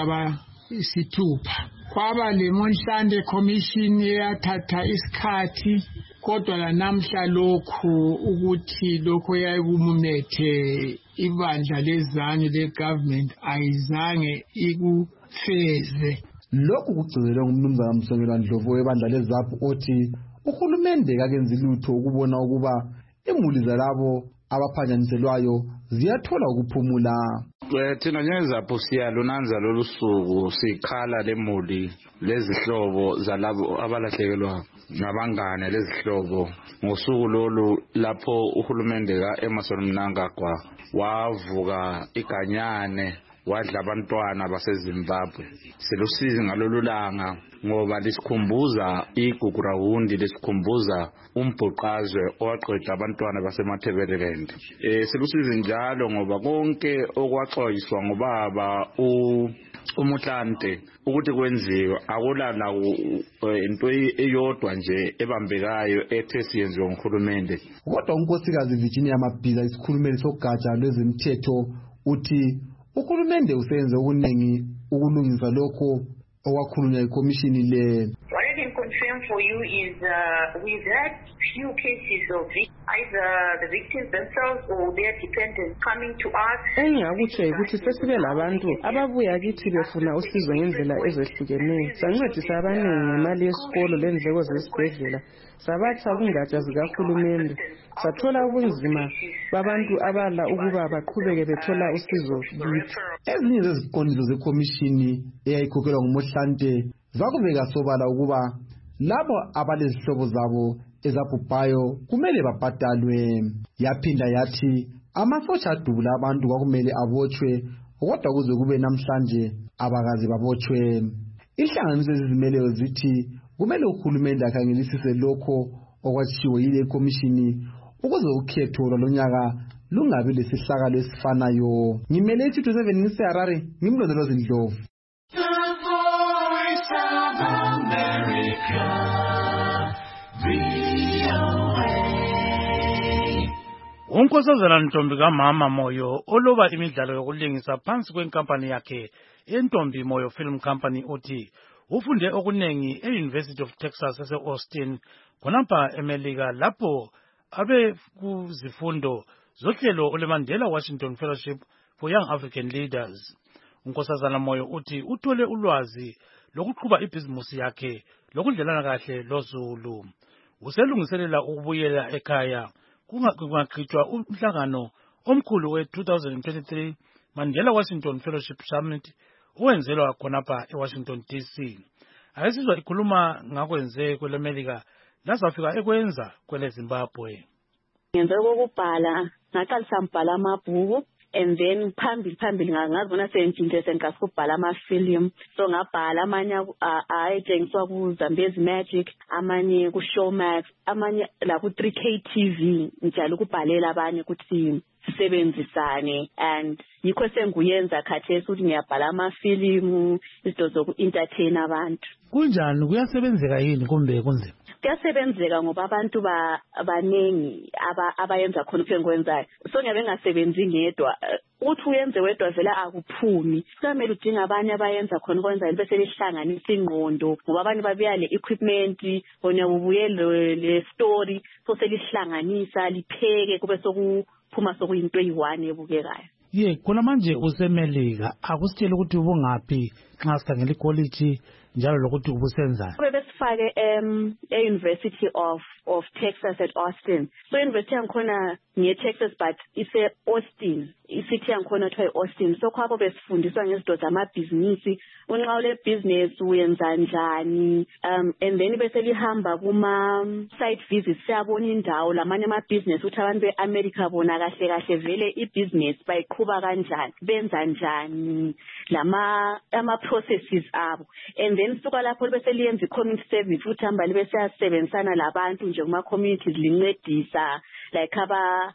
abayisithupha. Kwaba le Motlanthe Commission eyathatha isikhathi kodwa lanamhla lokhu ukuthi lokho yayikumumethe ibandla lezanyu le-government ayizange ikufeze. Lokhu kugcizelwe ngumnumzana Msongelwa Ndlovu webandla leZAPU othi uhulumende kakenzi lutho ukubona ukuba imuli zalabo abaphanjaniselwayo ziyathola ukuphumula. Thina njengeZAPU siyalunanza lolu suku sikhala lemuli lezihlobo zalabo abalahlekelwa ngabangane lezihlobo ngosuku lolu lapho uhulumende ka-Emmerson Mnangagwa wavuka iganyane wadla abantwana baseZimbabwe. Silusizi ngalolu langa ngoba lisikhumbuza igugurawundi, lisikhumbuza umbhuqazwe owaqeda abantwana basemaThebeleland. Eh silusizi njalo ngoba konke okwaxoyiswa ngobaba u umuhlante ukuthi kwenziwe akulala into eyodwa nje ebambekayo ethe siyenziwe nguhulumende. Kodwa unkosikazi Virginia Mabhiza isikhulumeli sogatsha lwezemthetho uthi uhulumende usenze okuningi ukulungisa lokho okwakhulunywa ikomishini le. What I can confirm for you is uh, we've had few cases of either the victims themselves or their dependents coming to us. Engakutsho ukuthi sesibe labantu ababuya kithi befuna usizo ngendlela ezehlukeneyo. Sancedisa abaningi ngemali yesikolo lendleko zesibhedlela. Sabatha kungatsha zikahulumende. Sathola ubunzima babantu abala ukuba baqhubeke bethola usizo kithi. Ezinye zeziqondiso zekomishini eyayikhokhelwa nguMohlante zakubeka sobala ukuba labo abalezihlobo zabo ezabhubhayo kumele babhadalwe. Yaphinda yathi amasotsha adubula abantu kwakumele abotshwe kodwa kuze kube namhlanje abakazi babotshwe. Inhlanganiso ezizimeleyo zithi kumele uhulumende akhangelisise lokho okwatshiwo yile komishini ukuze ukhetho lonyaka lungabi lesihlakalo esifanayo. Ngimele i-two two seven ngiseHarare ngimlondolozi Ndlovu. Unkosazana Ntombi kaMama Moyo oloba imidlalo yokulingisa phansi kwenkampani yakhe eNtombi Moyo Film Company uthi ufunde okunengi e-University of Texas ese-Austin khonapha eMelika lapho abe kuzifundo zohlelo oleMandela Washington Fellowship for Young African Leaders. Unkosazana Moyo uthi uthole ulwazi lokuqhuba ibhizimusi yakhe lokudlelana kahle loZulu. Uselungiselela ukubuyela ekhaya kungaqhutshwa umhlangano omkhulu we-two thousand twenty-three Mandela Washington Fellowship Summit owenzelwa khonapha eWashington D C. Ayesizwa ikhuluma ngakwenze kweleMelika lazafika ekwenza kwele Zimbabwe. Ngenze ukubhala ngaqalisa mbhala amabhuku and then phambili phambili ngazibona sengitshintshe sengasikubhala amafilimu. So ngabhala amanye ayentshengiswa ku Zambezi Magic, amanye ku Showmax, amanye la ku three K T V njalo ukubhalela abanye ukuthi sisebenzisane and yikho senguyenza khathesi ukuthi ngiyabhala amafilimu izinto zoku-entertain abantu. Kunjani kuyasebenzeka yini kumbe kunzima? Kuyasebenzeka ngoba abantu abanengi abayenza khona ukwenzayo. So ngiyabe ngasebenzi ngedwa. Uthi uyenze wedwa vela akuphumi. Kusamele udinga abanye abayenza khona ukwenzayo bese behlanganisa ingqondo ngoba abanye babuya le equipment bona ubuye le story so selihlanganisa lipheke kube sokuphuma sokuyinto eyi-one ebukekayo. Ye khona manje useMelika akusitshela ukuthi ubungaphi nxa sikhangela iquality njalo lokuthi ubusenzani. Besifake em e-University of of Texas at Austin. So university yangikhona nge-Texas but ise Austin. Isithi yangikhona kuthiwa i-Austin. So khapho besifundiswa ngezinto zamabhizinisi, unxa ule business uyenza njani, um and then bese lihamba kuma site visits siyabona indawo lamanye ama-business ukuthi abantu be-America bona kahle kahle vele i-business bayiqhuba kanjani, benza njani, lama ama-processes abo. And then suka lapho bese liyenza i-community service ukuthi hamba libe siyasebenzisana labantu nje kuma-communities lincedisa like aba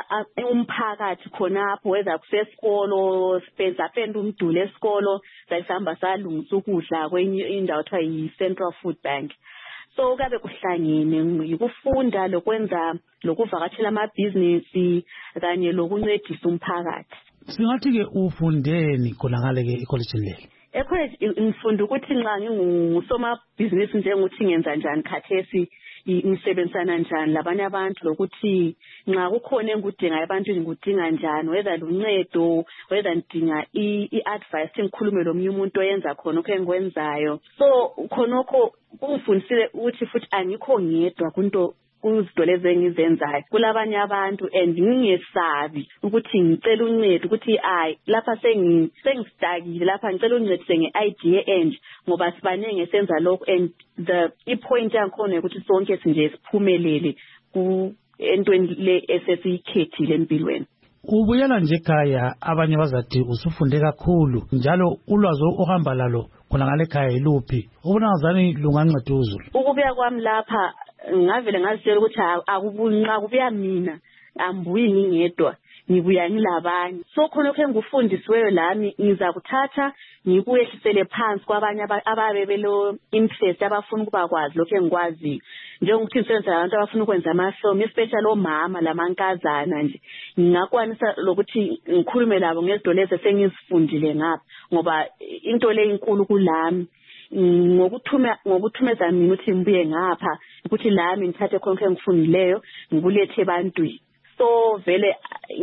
umphakathi khonapho weza kusesikolo spenza penda umduli esikolo sayihamba salungisa ukudla kwenye indawo kuthiwa yi-Central Food Bank. So kabe kuhlangene yikufunda lokwenza lokuvakashela amabhizinisi kanye lokuncedisa umphakathi. Singathi ke ufundeni khona ngale ke ecollege leli? Ecollege ngifunda ukuthi nxa ngingusomabhizinisi njengokuthi ngenza njani khathesi ngisebenzisana njani labanye abantu lokuthi nxa kukhona engudinga ebantwini ngudinga njani whether luncedo whether ngidinga i-advice ngikhulume lomunye umuntu oyenza khona okho engikwenzayo. So khonokho kungifundisile ukuthi futhi angikho ngedwa kunto kuzinto lezi engizenzayo kulabanye abantu and ngingesabi ukuthi ngicela uncedo ukuthi ayi lapha sengistakile lapha ngicela uncedo nge-idea enje ngoba sibaningi esenza lokho and the i-point yakhona ukuthi sonke sinje siphumelele ku entweni le esesiyikhethile empilweni. Ubuyela nje ekhaya abanye bazathi usufunde kakhulu njalo ulwazi ohamba lalo khona ngale ekhaya yiluphi ubona ngazani lunganceda uzulu. Ukubuya kwami lapha ngavele ngazitshela ukuthi akubunqa kubuya mina ambuyi ngingedwa ngibuya ngilabanye. So khona lokho engufundisiweyo lami ngiza kuthatha ngikuyehlisele phansi kwabanye ababe belo interest abafuna ukuba kwazi lokho engikwazi njengokuthi ngisebenza nabantu abafuna ukwenza amafilm especially omama lamankazana nje ngingakwanisa lokuthi ngikhulume labo ngezinto lezi esengizifundile ngapha ngoba into le inkulu kulami ngokuthuma ngokuthumeza mina ukuthi ngibuye ngapha ukuthi lami ngithathe konke engifundileyo ngikulethe ebantwini. So vele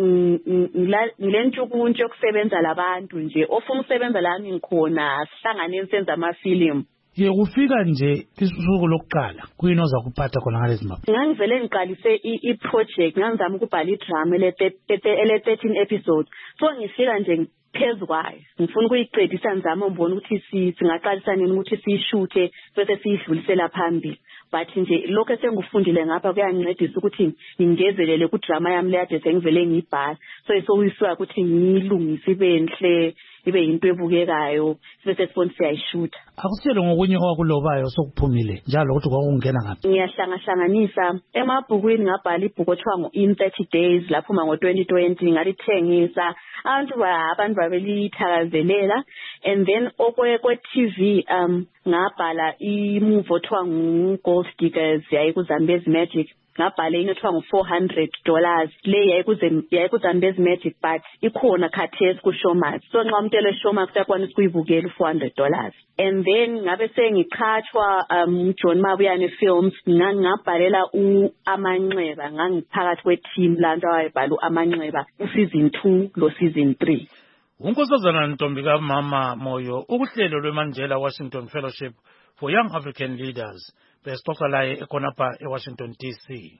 ngilentshukuntsho yokusebenza labantu nje ofuna ukusebenza la ngikhona sihlangane senza amafilimu. Ye kufika nje isuku lokuqala kuyini oza kuphatha khona ngalezi mapha. Ngangivele ngiqalise i-project ngangizama ukubhala i-drama ele thirteen episodes. So ngifika nje phezu kwayo ngifuna ukuyiqedisa ngizama ngibona ukuthi singaqalisa nini ukuthi siyishuthe bese siyidlulisela phambili. But nje lokho esengifundile ngapha kuyangincedisa ukuthi ngingezelele ku drama yami le ade sengivele ngiyibhala. So isokuyiswa ukuthi ngilungise ibe enhle ibe into ebukekayo bese sifona siyayishuta. Akusiyelo ngokunye owakulobayo sokuphumile njalo ukuthi kwakungena ngaphi. Ngiyahlangahlanganisa emabhukwini ngabhala ibhuku othiwa ngo-In thirty days laphuma ngo-twenty twenty ngalithengisa abantu abantu babelithakazelela and then okwe-T V um ngabhala i-movie othiwa ngu-Gold Diggers yayi kuZambezi Magic ngabhala into ethiwa ngu-four hundred dollars le yayi kuZambezi Magic but ikhona khathesi ku-Showmax. So nxa umuntu ele-Showmax uyakwanisa ukuyibukela u-four hundred dollars and then ngabe sengiqhatshwa um John Mabuyane Films ngangabhalela u-Amanxeba ngangiphakathi kwe-team lanto awayebhala u-Amanxeba u-season two lo season three. Unkosazana Ntombi kaMama Moyo ukuhlelo lweMandela Washington Fellowship for Young African Leaders besixoxa laye ekhonapha eWashington D C.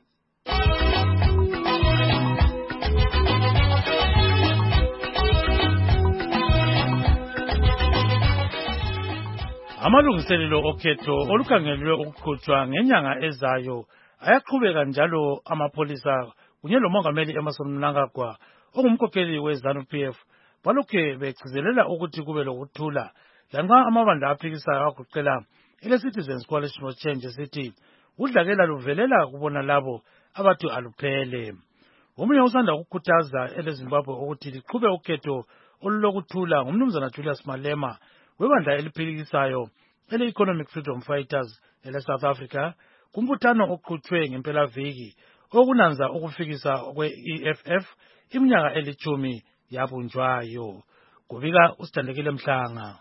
Amalungiselelo okhetho olukhangelwe ukuqhutshwa ngenyanga ezayo ayaqhubeka njalo amapholisa kunye lomongameli Emmerson Mnangagwa ongumkhokheli we-ZANU-P F balokhe begcizelela ukuthi kube lokuthula lanxa amabandla aphikisayo agoqela ele-Citizens Coalition for Change sithi udlakela luvelela kubona labo abathi aluphele. Omunye usanda ukukhuthaza ele-Zimbabwe ukuthi liqhube ukhetho olulokuthula ngumnumzana Julius Malema webandla eliphikisayo ele-Economic Freedom Fighters ele-South Africa kumbuthano oqhutshwe ngempelaviki okunanza ukufikisa kwe-E F F iminyaka elithumi yabunjwayo. Kubika usithandekile Mhlanga.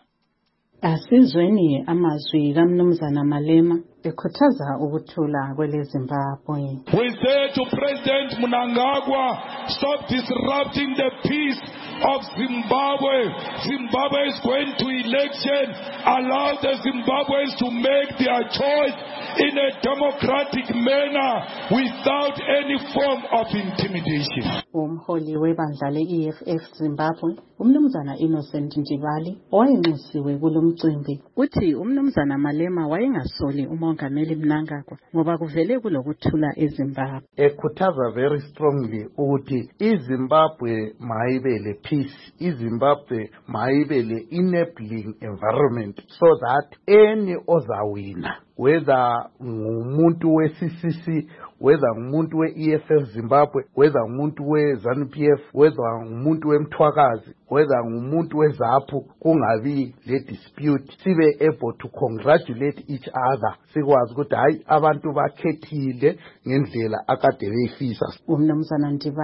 Asizweni amazwi kaMnumzana Malema ekhuthaza ukuthula kwele Zimbabwe. We say to President Mnangagwa, stop disrupting the peace of Zimbabwe. Zimbabwe is going to election. Allow the Zimbabweans to make their choice in a democratic manner without any form of intimidation. Umholi webandla le-E F F Zimbabwe, umnumzana Innocent Njibali, owayenxusiwe kulo mcimbi, uthi umnumzana Malema wayengasoli umongameli Mnangagwa ngoba kuvele kulokuthula eZimbabwe. Ekhuthaza very strongly ukuthi iZimbabwe mayibe le peace, iZimbabwe mayibe le enabling environment so that any ozawina whether ngumuntu we-C C C, whether ngumuntu we-E F F Zimbabwe, whether ngumuntu we-ZANU-P F, whether ngumuntu weMthwakazi, whether ngumuntu we-ZAPU, kungabi le dispute, sibe able to congratulate each other, sikwazi ukuthi hayi abantu bakhethile ngendlela akade beyifisa. Umnumzana Ndibali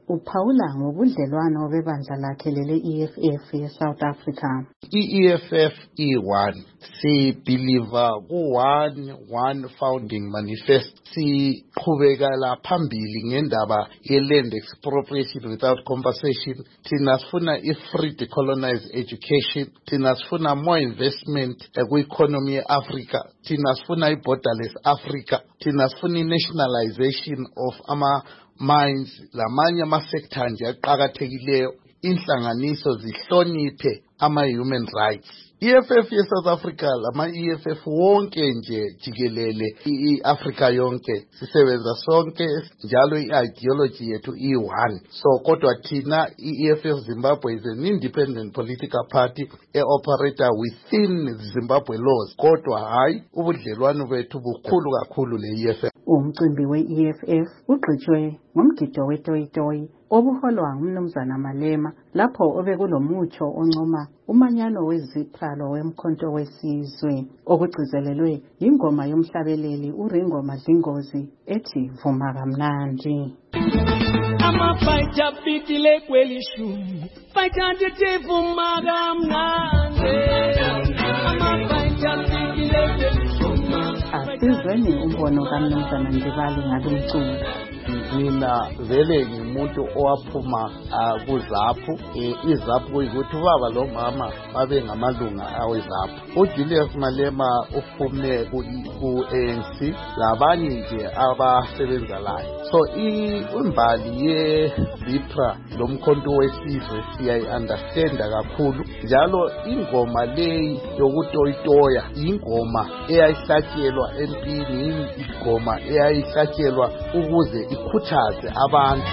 uphawula ngobudlelwano bebandla lakhe lele E F F ye-South Africa. I-E F F iyi-one. Sibhiliva ku-one one founding manifest. Siqhubekela phambili ngendaba ye-land expropriation without compensation. Thina sifuna i-free decolonized education. Thina sifuna more investment kwi-economy ye-Africa. Thina sifuna i-borderless Africa. Thina sifuna i-nationalization of ama mines lamanye ama-sector nje aqhakathekileyo. Inhlanganiso zihloniphe ama-human rights. E F F ye-South Africa lama-E F F wonke nje jikelele i-Africa yonke sisebenza sonke njalo i-ideology yethu i-one. So kodwa thina i-E F F Zimbabwe is an independent political party e-operator within Zimbabwe laws. Kodwa hayi ubudlelwano bethu bukhulu kakhulu le-E F F. Umcimbi we-E F F ugqitshwe ngomgido wetoyitoyi obuholwa ngumnumzana Malema lapho obekulomutsho oncoma umanyano wezipralo wemkhonto wesizwe okugcizelelwe ingoma yomhlabeleli uRingo Madlingozi ethi vuma kamnandi. Amafighter bitile kwelishu fighter ndithi vuma kamnandi. Amafighter bitile kwelishu asizweni umbono kamnumzana Ndibali ngalomculo. Mina vele ngumuntu owaphuma kuZAPU. iZAPU kuyikuthi ubaba lo mama babe ngamalunga aweZAPU. uJulius Malema uphume ku-A N C labanye nje abasebenza layo. So imbali ye-Zipra lomkhonto wesizwe siyayi-understanda kakhulu. Njalo ingoma leyi yokutoyitoya ingoma eyayihlatshelwa empini, ingoma eyayihlatshelwa ukuze ikhuthaze abantu.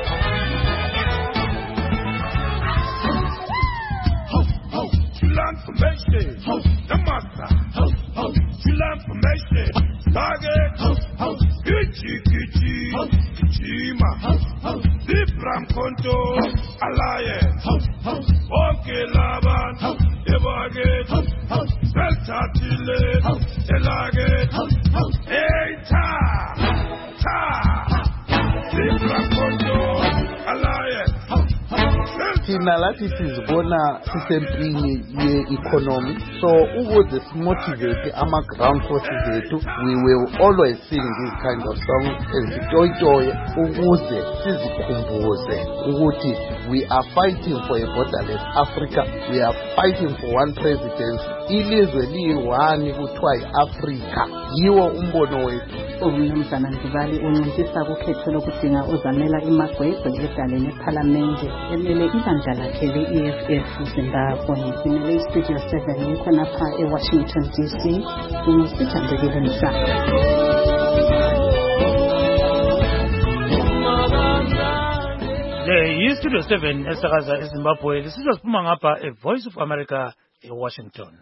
Transformation, the master. Transformation, target. Kichi kichi, kichima. Zipram konto alliance. Okay laban, ebaget. Seltatile, elaget. Hey ta, ta. Zipram konto alliance. Thina lathi sizibona sisempini ye-economy, so ukuze simotivate ama-ground forces ethu, we will always sing this kind of song ezitoyitoye ukuze sizikhumbuze ukuthi we are fighting for a borderless Africa, we are fighting for one presidency. Ilizwe liyi-one kuthiwa yi-Africa, yiwo umbono wethu. Umnumzana Ndibali unciphisa kukhetho lokudinga uzamela imagwegwe edaleni ephalamende emele ibandla lakhe le-E F F Zimbabwe. Simele iStudio seven khonapha eWashington D C. Ngisithandekile Mhlanga. Le yiStudio seven esakaza eZimbabwe lisizwa siphuma ngapha eVoice of America eWashington.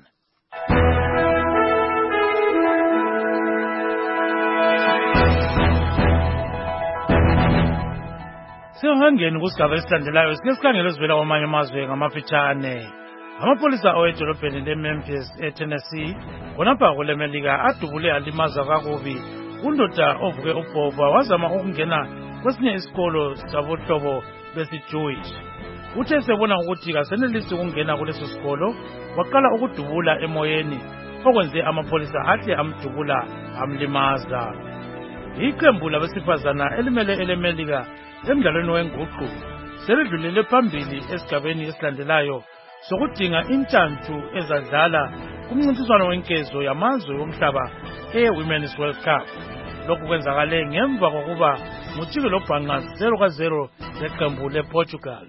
Sihangeni kusigaba esilandelayo sike sikhangele sivela kwamanye amazwe ngamafitshane. Amapolisa awedolobheni leMemphis eTennessee khonapha kuleMelika adubule alimaza kakubi undoda ovuke ubhova wazama ukungena kwesinye isikolo sabohlobo besiJewish. Uthe sebona ukuthi kasenelisi ukungena kuleso sikolo waqala ukudubula emoyeni okwenze amapolisa ahle amdubula amlimaza. Iqembu labesifazana elimele eleMelika emdlalweni wenguqu selidlulele phambili esigabeni esilandelayo sokudinga intantu ezadlala kumncintiswano wenkezo yamazwe omhlaba e-Women's World Cup. Lokhu kwenzakale ngemva kokuba ngutshike lobhanqa zero ka zero leqembu lePortugal.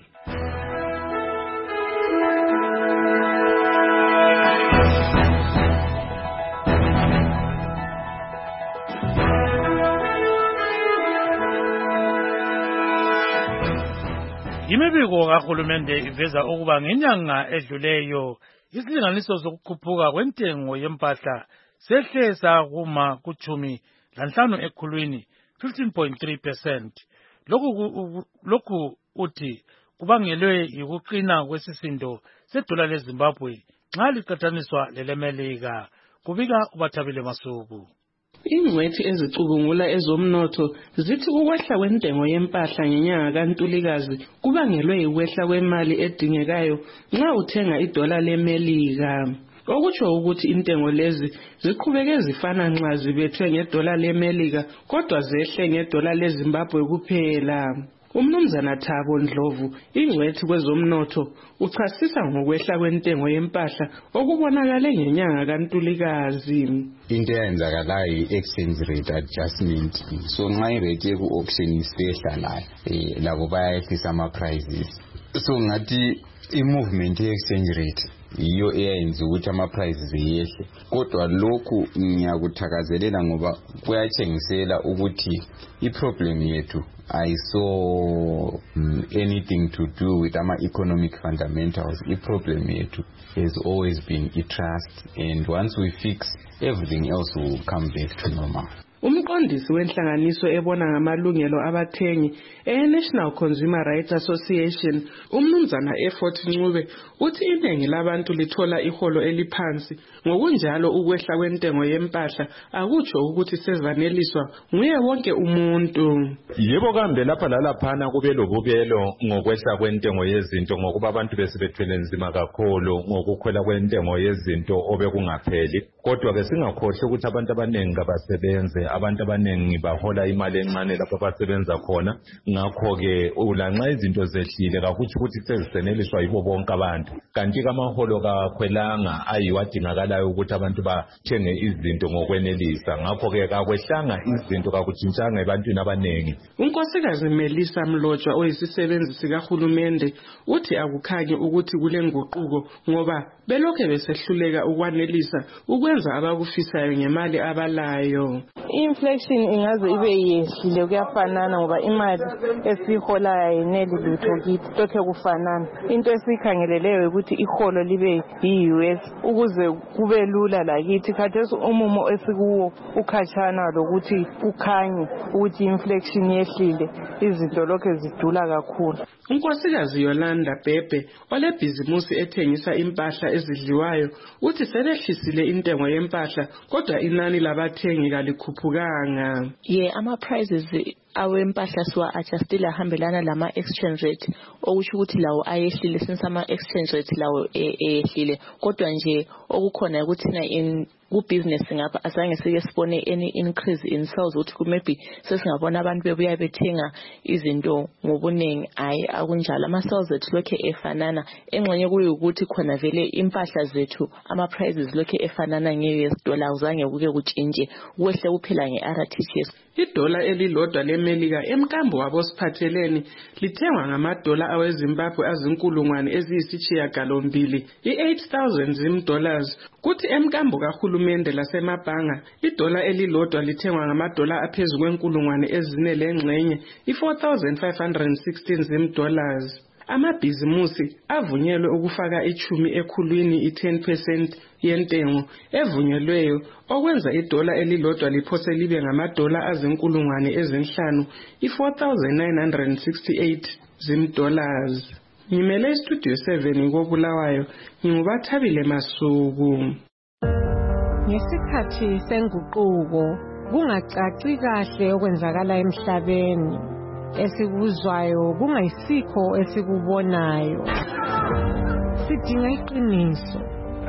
Imibiko kahulumende iveza ukuba ngenyanga edluleyo isilinganiso sokukhuphuka kwentengo yempahla sehle sakuma kuchumi lanhlanu ekhulwini fifteen point three percent. Lokhu lokhu uthi kubangelwe yikuqina kwesisindo sedola leZimbabwe nxa liqhathaniswa leleMelika. Kubika uBathabile Masuku. Ingcwethi ezicubungula ezomnotho zithi ukwehla kwentengo yempahla ngenyanga kaNtulikazi kubangelwe ukwehla kwemali edingekayo nxa uthenga idola leMelika. Okutsho ukuthi intengo lezi ziqhubeke zifana nxa zibethwe ngedola leMelika kodwa zehle ngedola leZimbabwe kuphela. Umnumzana Thabo Ndlovu, ingcwethi kwezomnotho, uchasisa ngokwehla kwentengo yempahla okubonakale ngenyanga kaNtulikazi. Into eyenzakalayo i-exchange rate adjustment. So nxa irate yeku-auction isehla layo eh labo bayayehlisa ama-prices. So ngathi i-movement ye-exchange rate iyo eyenza ukuthi ama-prices yehle. Kodwa lokhu ngiyakuthakazelela ngoba kuyatshengisela ukuthi i-problem yethu I saw um, anything to do with our economic fundamentals. The problem yethu has always been a trust, and once we fix, everything else will come back to normal. Umqondisi wenhlanganiso ebona ngamalungelo abathengi e-National Consumer Rights Association, umnumzana Effort Ncube, uthi iningi labantu lithola iholo eliphansi, ngokunjalo ukwehla kwentengo yempahla akutsho ukuthi sezaneliswa nguye wonke umuntu. Yebo kambe lapha lalaphana kube lobubelo ngokwehla kwentengo yezinto ngokuba abantu besebethwele nzima kakhulu ngokukhwela kwentengo yezinto obekungapheli. Kodwa ke singakhohle ukuthi abantu abanengi kabasebenze, abantu abanengi bahola imali encane lapho abasebenza khona. Ngakho ke ulanxa izinto zehlile kakuthi ukuthi seziseneliswa yibo bonke abantu. Kanti kamaholo kakhwelanga ayiwadingakalayo ukuthi abantu bathenge izinto ngokwenelisa. Ngakho ke kakwehlanga izinto kakutshintshanga ebantwini abanengi. Unkosikazi Melissa Mlotshwa oyisisebenzi sikahulumende uthi akukhanyi ukuthi kule nguquko ngoba belokhe besehluleka ukwanelisa ukwenza abakufisayo ngemali abalayo. Inflation ingaze ibe yehlile kuyafanana ngoba imali esiholayo ayineli lutho kithi lokho kufanana. Into esikhangeleleyo ukuthi iholo libe yi-U S ukuze kube lula lakithi khathesi umumo esikuwo ukhatshana lokuthi kukhanye ukuthi inflation yehlile izinto lokho zidula kakhulu. Unkosikazi Yolanda Bhebhe olebhizimusi ethengisa impahla ezidliwayo uthi selehlisile intengo yempahla kodwa inani labathengi kalikhuphukanga. Ye ama prices awempahla siwa adjustile ahambelana lama exchange rate okusho ukuthi lawo ayehlile since ama exchange rate lawo eyehlile kodwa nje okukhona ukuthi na in ku business ngapha asange sike sibone any increase in sales ukuthi maybe sesingabona abantu bebuya bethenga izinto ngobunengi. Ayi akunjalo, ama sales ethu lokhe efanana, engxenye kuyukuthi khona vele impahla zethu ama prices lokhe efanana nge-U S dollar uzange kuke kutshintshe kwehle kuphela nge-R T G S. Idola elilodwa leMelika emkambo wabo siphatheleni lithengwa ngamadola aweZimbabwe azinkulungwane eziyisishiyagalombili i-eight thousand zim dollars. Kuthi emkambo kahulumende lasemabhanga idola elilodwa lithengwa ngamadola aphezu kwenkulungwane ezine lengxenye i-four thousand five hundred sixteen zim dollars. Amabhizimusi avunyelwe ukufaka ichumi ekhulwini i-ten percent yentengo evunyelweyo okwenza idola elilodwa liphose libe ngamadola azinkulungwane ezinhlanu i-four thousand nine hundred sixty-eight zim dollars. Ngimele istudio seven koBulawayo, ngingubathabile Masuku. Ngesikhathi senguquko kungacaci kahle okwenzakala emhlabeni, esikuzwayo kungayisikho esikubonayo. Sidinga iqiniso.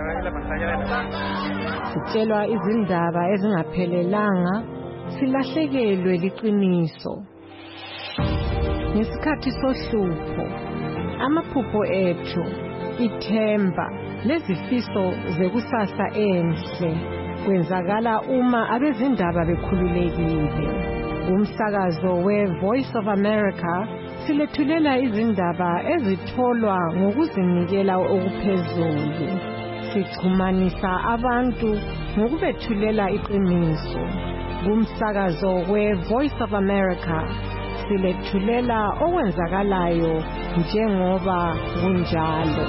Sitshelwa izindaba ezingaphelelanga, silahlekelwe liqiniso. Ngesikhathi sohlupho, amaphupho ethu, ithemba, lezifiso zekusasa enhle kwenzakala uma abezindaba bekhululekile. Umsakazo we-Voice of America silethulela izindaba ezitholwa ngokuzinikela okuphezulu. Sixhumanisa abantu ngokubethulela iqiniso. Kumsakazo we-Voice of America silethulela okwenzakalayo njengoba kunjalo.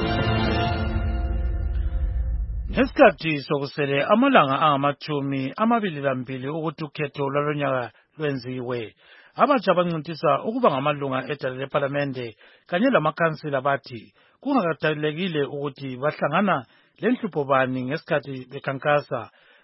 Ngesikhathi sokusele amalanga angamathumi amabili lambili ukuthi ukhetho lwalonyaka lwenziwe, abatsha bancintisa ukuba ngamalunga edale leParlamente kanye lamakhansila bathi kungakhathalekile ukuthi bahlangana lenhlupho bani ngesikhathi bekhankasa,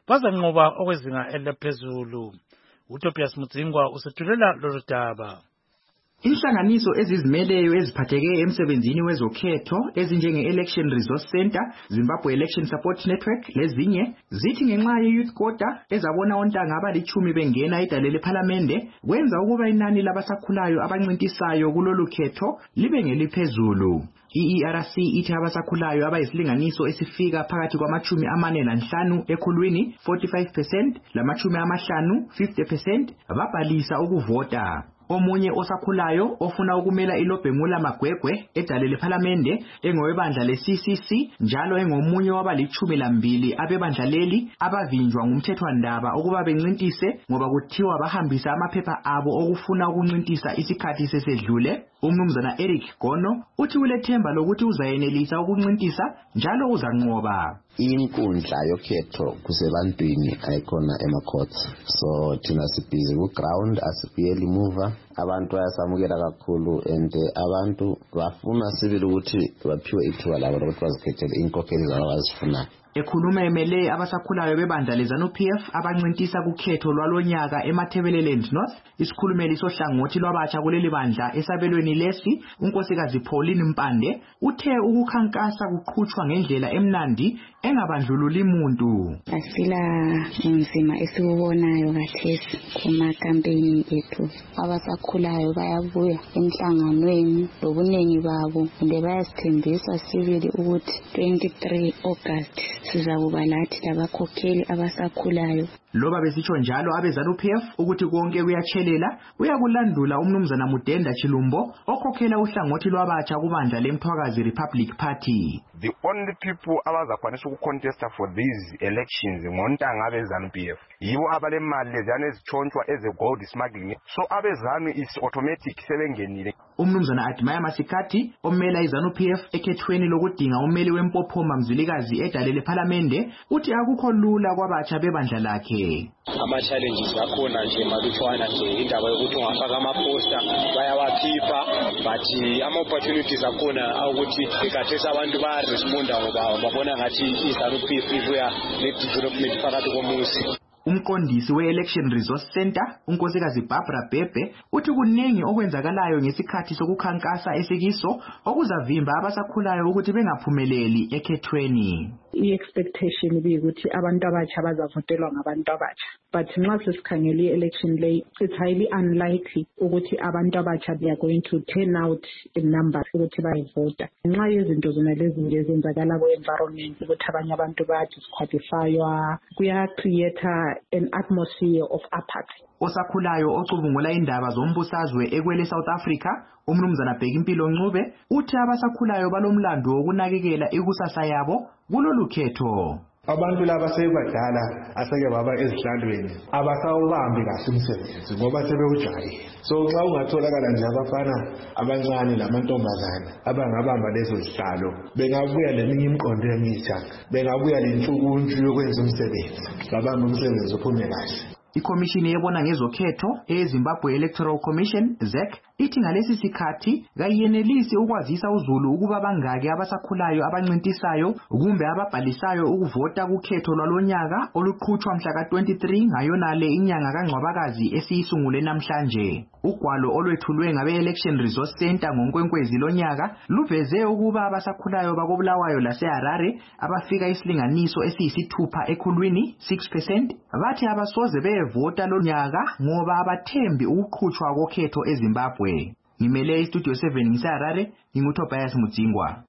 bazanqoba okwezinga eliphezulu. uTobias Mudzingwa usethulela lolu daba. Inhlanganiso ezizimeleyo eziphatheke emsebenzini wezokhetho ezinjenge-Election Resource Center, Zimbabwe Election Support Network lezinye zithi ngenxa ye-youth quota ezabona ontanga abalichumi bengena idale lephalamende kwenza ukuba inani labasakhulayo abancintisayo kulolu khetho libe ngeliphezulu. I-E R C ithi abasakhulayo abayisilinganiso esifika phakathi kwamachumi amane nanhlanu ekhulwini forty-five percent lamachumi amahlanu fifty percent babhalisa ukuvota. Omunye osakhulayo ofuna ukumela iLobhengula Magwegwe edale lephalamende engowebandla le-C C C njalo engomunye wabalichumi lambili abebandla leli abavinjwa ngumthethwandaba ukuba bencintise ngoba kuthiwa bahambisa amaphepha abo okufuna ukuncintisa isikhathi sesedlule. Umnumzana Eric Gono uthi ulethemba lokuthi uzayenelisa ukuncintisa njalo uzanqoba. Inkundla yokhetho kusebantwini ayikhona ema-courts, so thina sibhizi ku-ground asibuyeli muva. Abantu bayasamukela kakhulu and abantu bafuna sibili ukuthi baphiwe ithuba labo lokuthi bazikhethele inkokheli zabo abazifunayo. Ekhuluma emele abasakhulayo bebandla leZANU P F abancintisa kukhetho lwalonyaka eMathebeleland North, isikhulumeli sohlangothi lwabatsha kuleli bandla esabelweni lesi, unkosikazi Pauline Mpande uthe ukukhankasa kuqhutshwa ngendlela emnandi engabandlululi umuntu. Asila nzima esikubonayo kathesi kuma campaign ethu. Abasakhulayo bayabuya emhlanganweni lobuningi babo ende bayasithembisa sibili ukuthi twenty-three August sizakuba lathi labakhokheli abasakhulayo. Loba besitsho njalo abeZANU P F ukuthi konke kuyatshelela uyakulandula umnumzana Mudenda Chilumbo okhokhela uhlangothi lwabatsha kubandla leMthwakazi Republic Party. The only people abazakwanisa ukucontesta for these elections ngontanga abeZANU P F yibo abalemali lezana ezichontshwa eze gold smuggling, so abeZANU is automatic sebengenile. Umnumzana Admaya Masikati omela iZANU P F ekhethweni lokudinga ummeli wempophoma Mzilikazi edale lephalamende uthi akukho lula kwabatsha bebandla lakhe. Ama challenges akhona nje malutshwana nje indaba yokuthi ungafaka ama-poster bayawakhipha, but ama opportunities akhona ukuthi ikathesa abantu bayaresponda ngoba babona ngathi iZANU P F ibuya ne-development phakathi komuzi. Umqondisi we-Election Resource Center, unkosikazi Barbara Bebe, uthi kunengi okwenzakalayo ngesikhathi sokukhankasa esikiso okuzavimba abasakhulayo ukuthi bengaphumeleli ekhethweni. I-expectation biyukuthi abantu abatsha bazavotelwa ngabantu abatsha, but nxa sesikhangele i-election lay it's highly unlikely ukuthi abantu abatsha they are going to turn out in numbers ukuthi bayivota. Nxa yezinto zona lezi nje zenzakala ku-environment ukuthi abanye abantu bayadisqualifywa, kuya-create an atmosphere of apathy. Osakhulayo ocubungula indaba zombusazwe ekwele South Africa, umnumzana Bhekimpilo Ncube uthi abasakhulayo balomlando wokunakekela ikusasa yabo kulolu khetho. Abantu laba sebadala aseke baba ezihlalweni abasawubambi kahle umsebenzi ngoba sebewujayi. So nxa ungatholakala nje abafana abancane lamantombazana abangabamba lezo zihlalo bengabuya leminye imqondo emisha, bengabuya lentshukuntshu yokwenza umsebenzi, babamba umsebenzi uphume kahle. Ikomishini yebona ngezokhetho eZimbabwe Electoral Commission Z E C ithi ngalesi sikhathi kayenelisi ukwazisa uZulu ukuba bangaki abasakhulayo abancintisayo kumbe ababhalisayo ukuvota kukhetho lwalonyaka oluqhutshwa mhla ka twenty-three ngayonale inyanga kaNgcwabakazi esiyisungule namhlanje. Ugwalo olwethulwe ngabe-Election Resource Center ngoNkwenkwezi lonyaka luveze ukuba abasakhulayo bakobulawayo laseHarare abafika isilinganiso esiyisithupha ekhulwini six percent bathi abasoze bevota lonyaka ngoba abathembi ukuqhutshwa kokhetho eZimbabwe. Ngimele iStudio seven ngiseHarare, nginguTobias Mudzingwa.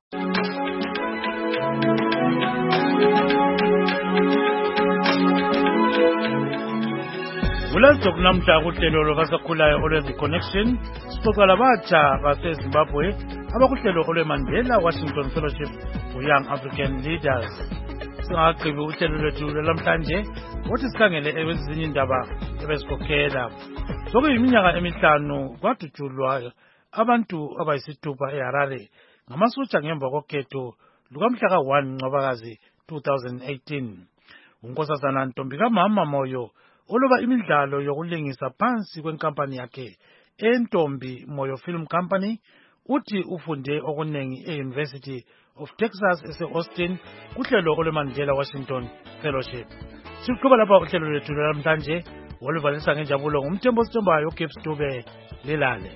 Kulezi namhla kuhlelo lwabasakhulayo olwezi connection sixoxa labatsha baseZimbabwe abakuhlelo olweMandela Washington Fellowship for Young African Leaders. Singaqhibi uhlelo lwethu namhlanje ukuthi sikhangele ezinye indaba ebezikhokhela. Sokuyiminyaka emihlanu kwadutshulwa abantu abayisithupha eHarare ngamasotsha ngemva kokhetho lukamhla ka one Ncwabakazi two thousand eighteen. Unkosazana Ntombi Mama Moyo oloba imidlalo yokulingisa phansi kwenkampani yakhe eNtombi Moyo Film Company uthi ufunde okunengi e-University of Texas ese-Austin kuhlelo olweMandela Washington Fellowship. Siqhuba lapha uhlelo lethu namhlanje oluvalisa ngenjabulo ngumthembo sithembayo uGibbs Dube lilale.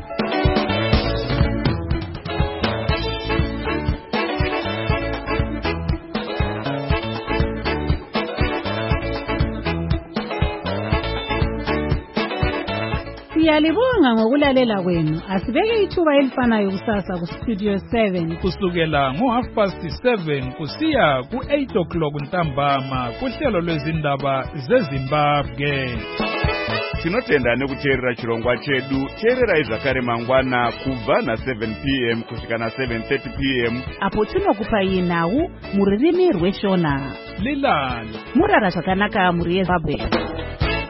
Siyalibonga ngokulalela kwenu. Asibeke ithuba elifanayo kusasa ku Studio seven kusukela ngo half past seven kusiya ku eight o'clock ntambama kuhlelo lwezindaba zeZimbabwe. Tinotenda nekuteerera chirongwa chedu. Teererai zvakare mangwana kubva na seven p m kusvika na seven thirty p m apo tinokupai nhau mururimi rweshona. Lilale murara zvakanaka muri yeZimbabwe.